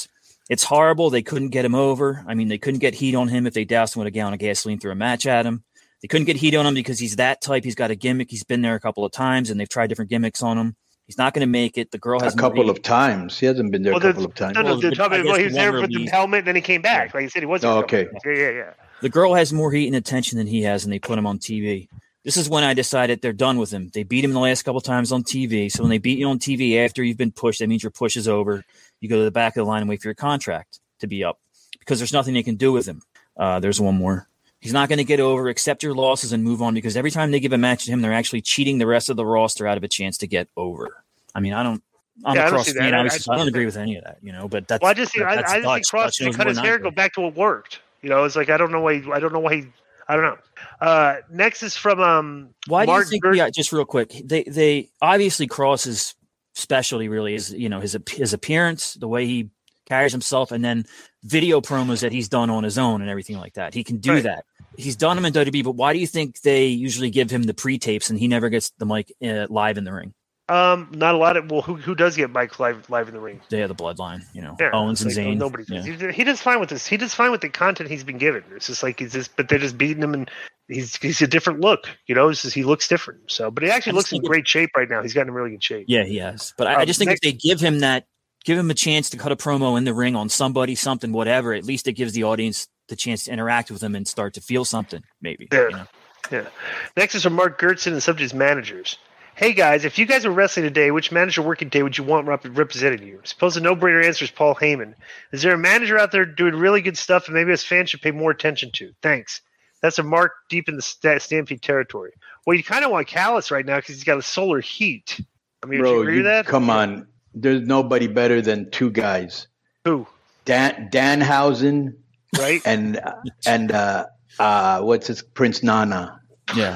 It's horrible. They couldn't get him over. I mean, they couldn't get heat on him if they doused him with a gallon of gasoline through a match at him. They couldn't get heat on him because he's that type. He's got a gimmick. He's been there a couple of times, and they've tried different gimmicks on him. He's not going to make it. The girl has a couple of times. He hasn't been there well, a couple of times. No, no, Well, the, I well, guess he was the there one with the release- helmet, and then he came back. Like you said, he was. Oh, okay. Yeah, yeah, yeah. The girl has more heat and attention than he has, and they put him on T V. This is when I decided they're done with him. They beat him the last couple of times on T V. So when they beat you on T V after you've been pushed, that means your push is over. You go to the back of the line and wait for your contract to be up because there's nothing they can do with him. Uh, there's one more. He's not going to get over, accept your losses and move on because every time they give a match to him, they're actually cheating the rest of the roster out of a chance to get over. I mean, I don't. I'm Yeah, I a don't cross see fan, that. I- obviously, I I, don't just- agree with any of that, you know. But that's. Well, I just think I, that's I just think Dutch. Cross Dutch should knows cut more his than I hair, do. go back to what worked. You know, it's like I don't know why. He, I don't know why. He, I don't know. Uh, next is from um. Why do Mark you think? Gert- Yeah, just real quick. They they obviously Cross's specialty really is you know his ap- his appearance, the way he carries himself, and then video promos that he's done on his own and everything like that. He can do Right. that. He's done them in W W E, but why do you think they usually give him the pre-tapes and he never gets the mic uh, live in the ring? Um, not a lot of. Well, who who does get Mike live live in the ring? They have the bloodline, you know, Yeah, Owens and it's like, Zayn. Nobody Yeah. does. He, he does fine with this. He does fine with the content he's been given. It's just like he's just, but they're just beating him, and he's he's a different look. You know, it's just, he looks different. So, but he actually I just looks in think it- great shape right now. He's gotten in really good shape. Yeah, he has. But I, I Um, just think next- if they give him that, give him a chance to cut a promo in the ring on somebody, something, whatever, at least it gives the audience the chance to interact with him and start to feel something, maybe. Yeah. you know? Yeah. Next is from Mark Gertson and the subject is managers. Hey guys, if you guys are wrestling today, which manager working day would you want rep- representing you? Suppose the no-brainer answer is Paul Heyman. Is there a manager out there doing really good stuff and maybe us fans should pay more attention to? Thanks. That's a Mark deep in the st- Stampede territory. Well, you kind of want Callis right now because he's got a solar heat. I mean, would you Bro, agree you- with that? come on. There's nobody better than two guys. Who? Dan Danhausen, right? And and uh, uh, what's his Prince Nana? Yeah.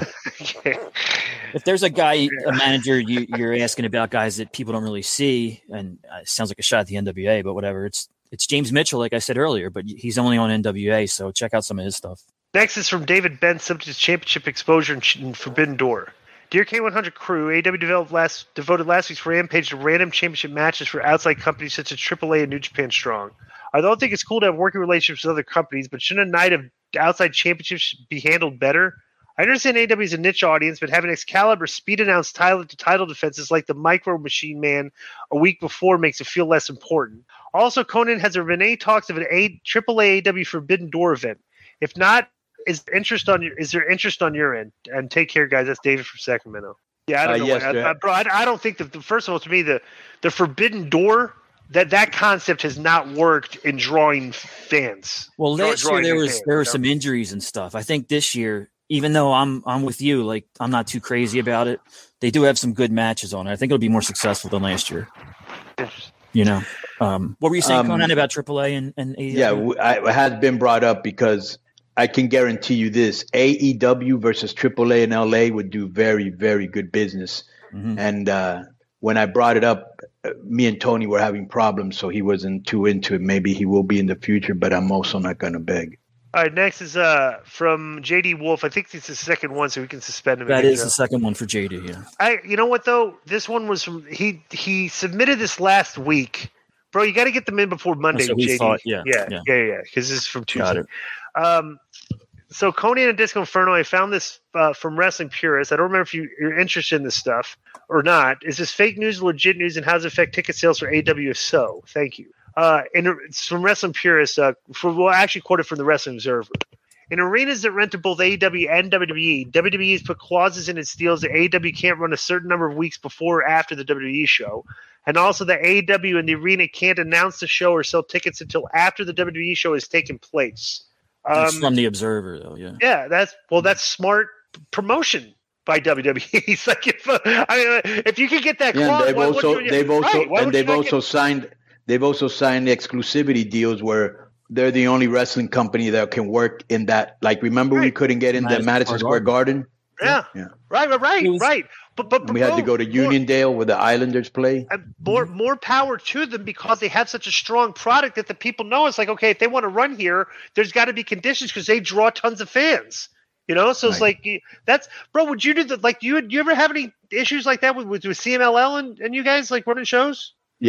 If there's a guy, a manager, you, you're asking about guys that people don't really see, and uh, it sounds like a shot at the N W A, but whatever. It's it's James Mitchell, like I said earlier, but he's only on N W A, so check out some of his stuff. Next is from David Benz, subject is championship exposure and Forbidden Door. Dear K one hundred crew, A E W developed last, devoted last week's Rampage to random championship matches for outside companies such as triple A and New Japan Strong. I don't think it's cool to have working relationships with other companies, but shouldn't a night of outside championships be handled better? I understand A E W is a niche audience, but having Excalibur speed announce title to title defenses like the Micro Machine Man a week before makes it feel less important. Also, Conan has there been any talks of an a, triple A A E W Forbidden Door event? If not, is interest on your is there interest on your end? And take care, guys. That's David from Sacramento. Yeah, I don't Uh, know, yes, I, there- I, bro. I, I don't think that. The, first of all, to me, the the Forbidden Door that that concept has not worked in drawing fans. Well, Draw- last year drawing there new was fans, there were you know? some injuries and stuff. I think this year, even though I'm I'm with you, like I'm not too crazy about it. They do have some good matches on it. I think it'll be more successful than last year. You know, um, what were you saying, Um, Conan, about triple A and, and A E W? Yeah, w- I, it has been brought up because I can guarantee you this: A E W versus triple A in L A would do very, very good business. Mhm. And uh, when I brought it up, uh, me and Tony were having problems, so he wasn't too into it. Maybe he will be in the future, but I'm also not going to beg. All right, next is uh from J D Wolf. I think it's the second one, so we can suspend him. That again, is Joe. the second one for J D. Yeah. I, you know what though? This one was from he. He submitted this last week, bro. You got to get them in before Monday. so he J D. thought- yeah, yeah, yeah. yeah, yeah. Because this is from Got Tuesday. it. Um, so Conan and Disco Inferno. I found this uh, from Wrestling Purists. I don't remember if you, you're interested in this stuff or not. Is this fake news, legit news, and how does it affect ticket sales for A E W? If so, thank you. Uh, and it's from Wrestling Purists. Uh, for well, I actually quoted from the Wrestling Observer. In arenas that rent to both A E W and W W E, W W E has put clauses in its deals that A E W can't run a certain number of weeks before or after the W W E show, and also that A E W and the arena can't announce the show or sell tickets until after the W W E show has taken place. It's Um, from the Observer, though. Yeah. yeah, that's well, that's smart promotion by W W E. It's like if uh, I mean, if you could get that Yeah, clause, and they've why wouldn't also you- they've also right, why and would you they've not also get- signed they've also signed exclusivity deals where they're the only wrestling company that can work in that. Like, remember we couldn't get into Madison Madison Square Square Garden. yeah, Yeah. right, right, right, right. But but, And but we had to bro, go to more- Uniondale where the Islanders play. more more power to them because they have such a strong product that the people know. It's like, okay, if they want to run here, there's got to be conditions because they draw tons of fans. You know, so it's Right. like that's bro. Would you do that? Like, you you ever have any issues like that with with, with C M L L and, and you guys like running shows? Yeah.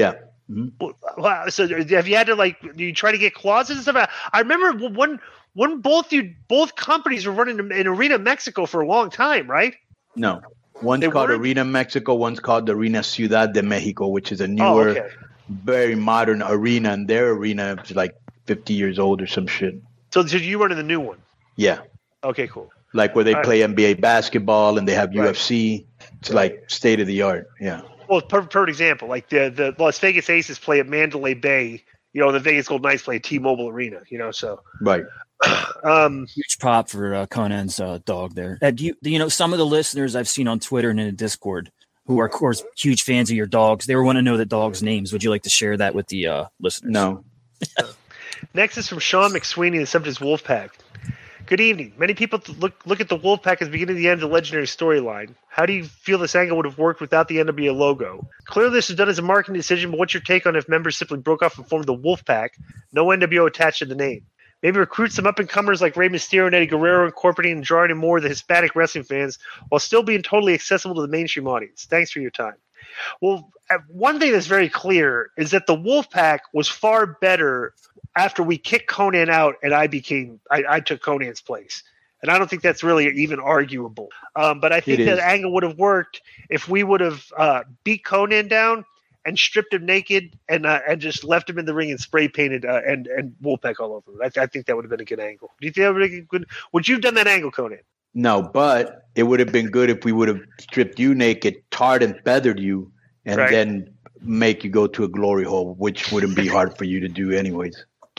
Mm-hmm. Wow. So have you had to like? Do you try to get clauses and stuff? I remember when when both you both companies were running in Arena Mexico for a long time, right? No, one's They called weren't? Arena Mexico, one's called Arena Ciudad de Mexico, which is a newer, Oh, okay. very modern arena, and their arena is like fifty years old or some shit. So, so you running the new one? Yeah, Okay, cool. like where they All right. play N B A basketball and they have U F C. It's like state of the art. Yeah. Well, perfect, perfect example. Like the the Las Vegas Aces play at Mandalay Bay. You know, the Vegas Golden Knights play at T-Mobile Arena. You know, so Right. um, Huge pop for uh, Conan's uh, dog there. Uh, do you, you know, some of the listeners I've seen on Twitter and in the Discord who are, of course, huge fans of your dogs, they want to know the dogs' names. Would you like to share that with the uh, listeners? No. Next is from Sean McSweeney. The subject is Wolfpack. Good evening. Many people look look at the Wolfpack as beginning the end of the legendary storyline. How do you feel this angle would have worked without the N W A logo? Clearly, this was done as a marketing decision, but what's your take on if members simply broke off and formed the Wolfpack, no N W O attached to the name? Maybe recruit some up-and-comers like Rey Mysterio and Eddie Guerrero, incorporating and drawing in more of the Hispanic wrestling fans while still being totally accessible to the mainstream audience. Thanks for your time. Well, uh, one thing that's very clear is that the Wolfpack was far better after we kicked Conan out and I became I, I took Conan's place. And I don't think that's really even arguable. Um, but I think It that is. angle would have worked if we would have uh, beat Conan down and stripped him naked and uh, and just left him in the ring and spray painted uh, and and Wolfpack all over him. I, I think that would have been a good angle. Do you think that would have been a good? Would you have done that angle, Conan? No, but it would have been good if we would have stripped you naked, tarred and feathered you, and Right. then make you go to a glory hole, which wouldn't be hard for you to do anyways.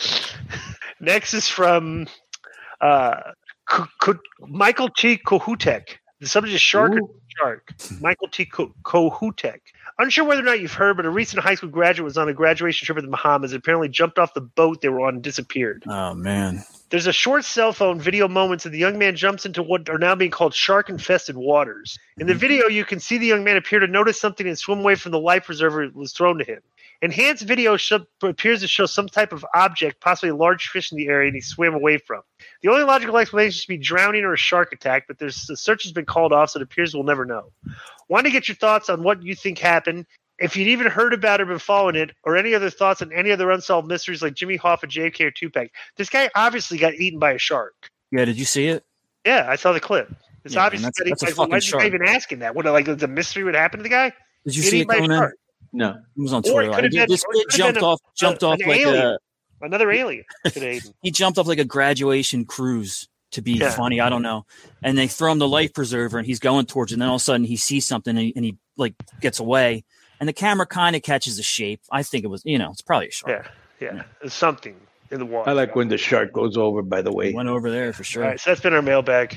Next is from uh, K- K- Michael T. Kohutek. The subject is Shark or Shark. Michael T. Ko- Kohutek. Unsure whether or not you've heard, but a recent high school graduate was on a graduation trip in the Bahamas and apparently jumped off the boat they were on and disappeared. Oh, man. There's a short cell phone video moments and the young man jumps into what are now being called shark-infested waters. In the video, you can see the young man appear to notice something and swim away from the life preserver that was thrown to him. Enhanced video show, appears to show some type of object, possibly a large fish in the area, and he swam away from. The only logical explanation is to be drowning or a shark attack, but there's, the search has been called off, so it appears we'll never know. Want to get your thoughts on what you think happened, if you'd even heard about it or been following it, or any other thoughts on any other unsolved mysteries like Jimmy Hoffa, J F K, or Tupac. This guy obviously got eaten by a shark. Yeah, did you see it? Yeah, I saw the clip. It's Yeah, obviously man, that's- that he- that's a like, fucking why is this guy shark. even asking that? What, like, the mystery would happen to the guy? Did you Get see eaten it, by a Conan? shark. No. It was on Or it Twitter. could have I- been- this or it kid could have jumped been a- off, jumped a- off an like alien. a Another alien today. he jumped off like a graduation cruise to be Yeah. funny. I don't know. And they throw him the life preserver, and he's going towards it. And then all of a sudden, he sees something, and he, and he like gets away. And the camera kind of catches the shape. I think it was, you know, it's probably a shark. Yeah, yeah. There's something in the water. I like when the shark goes over, by the way. Went over there for sure. All right, so that's been our mailbag.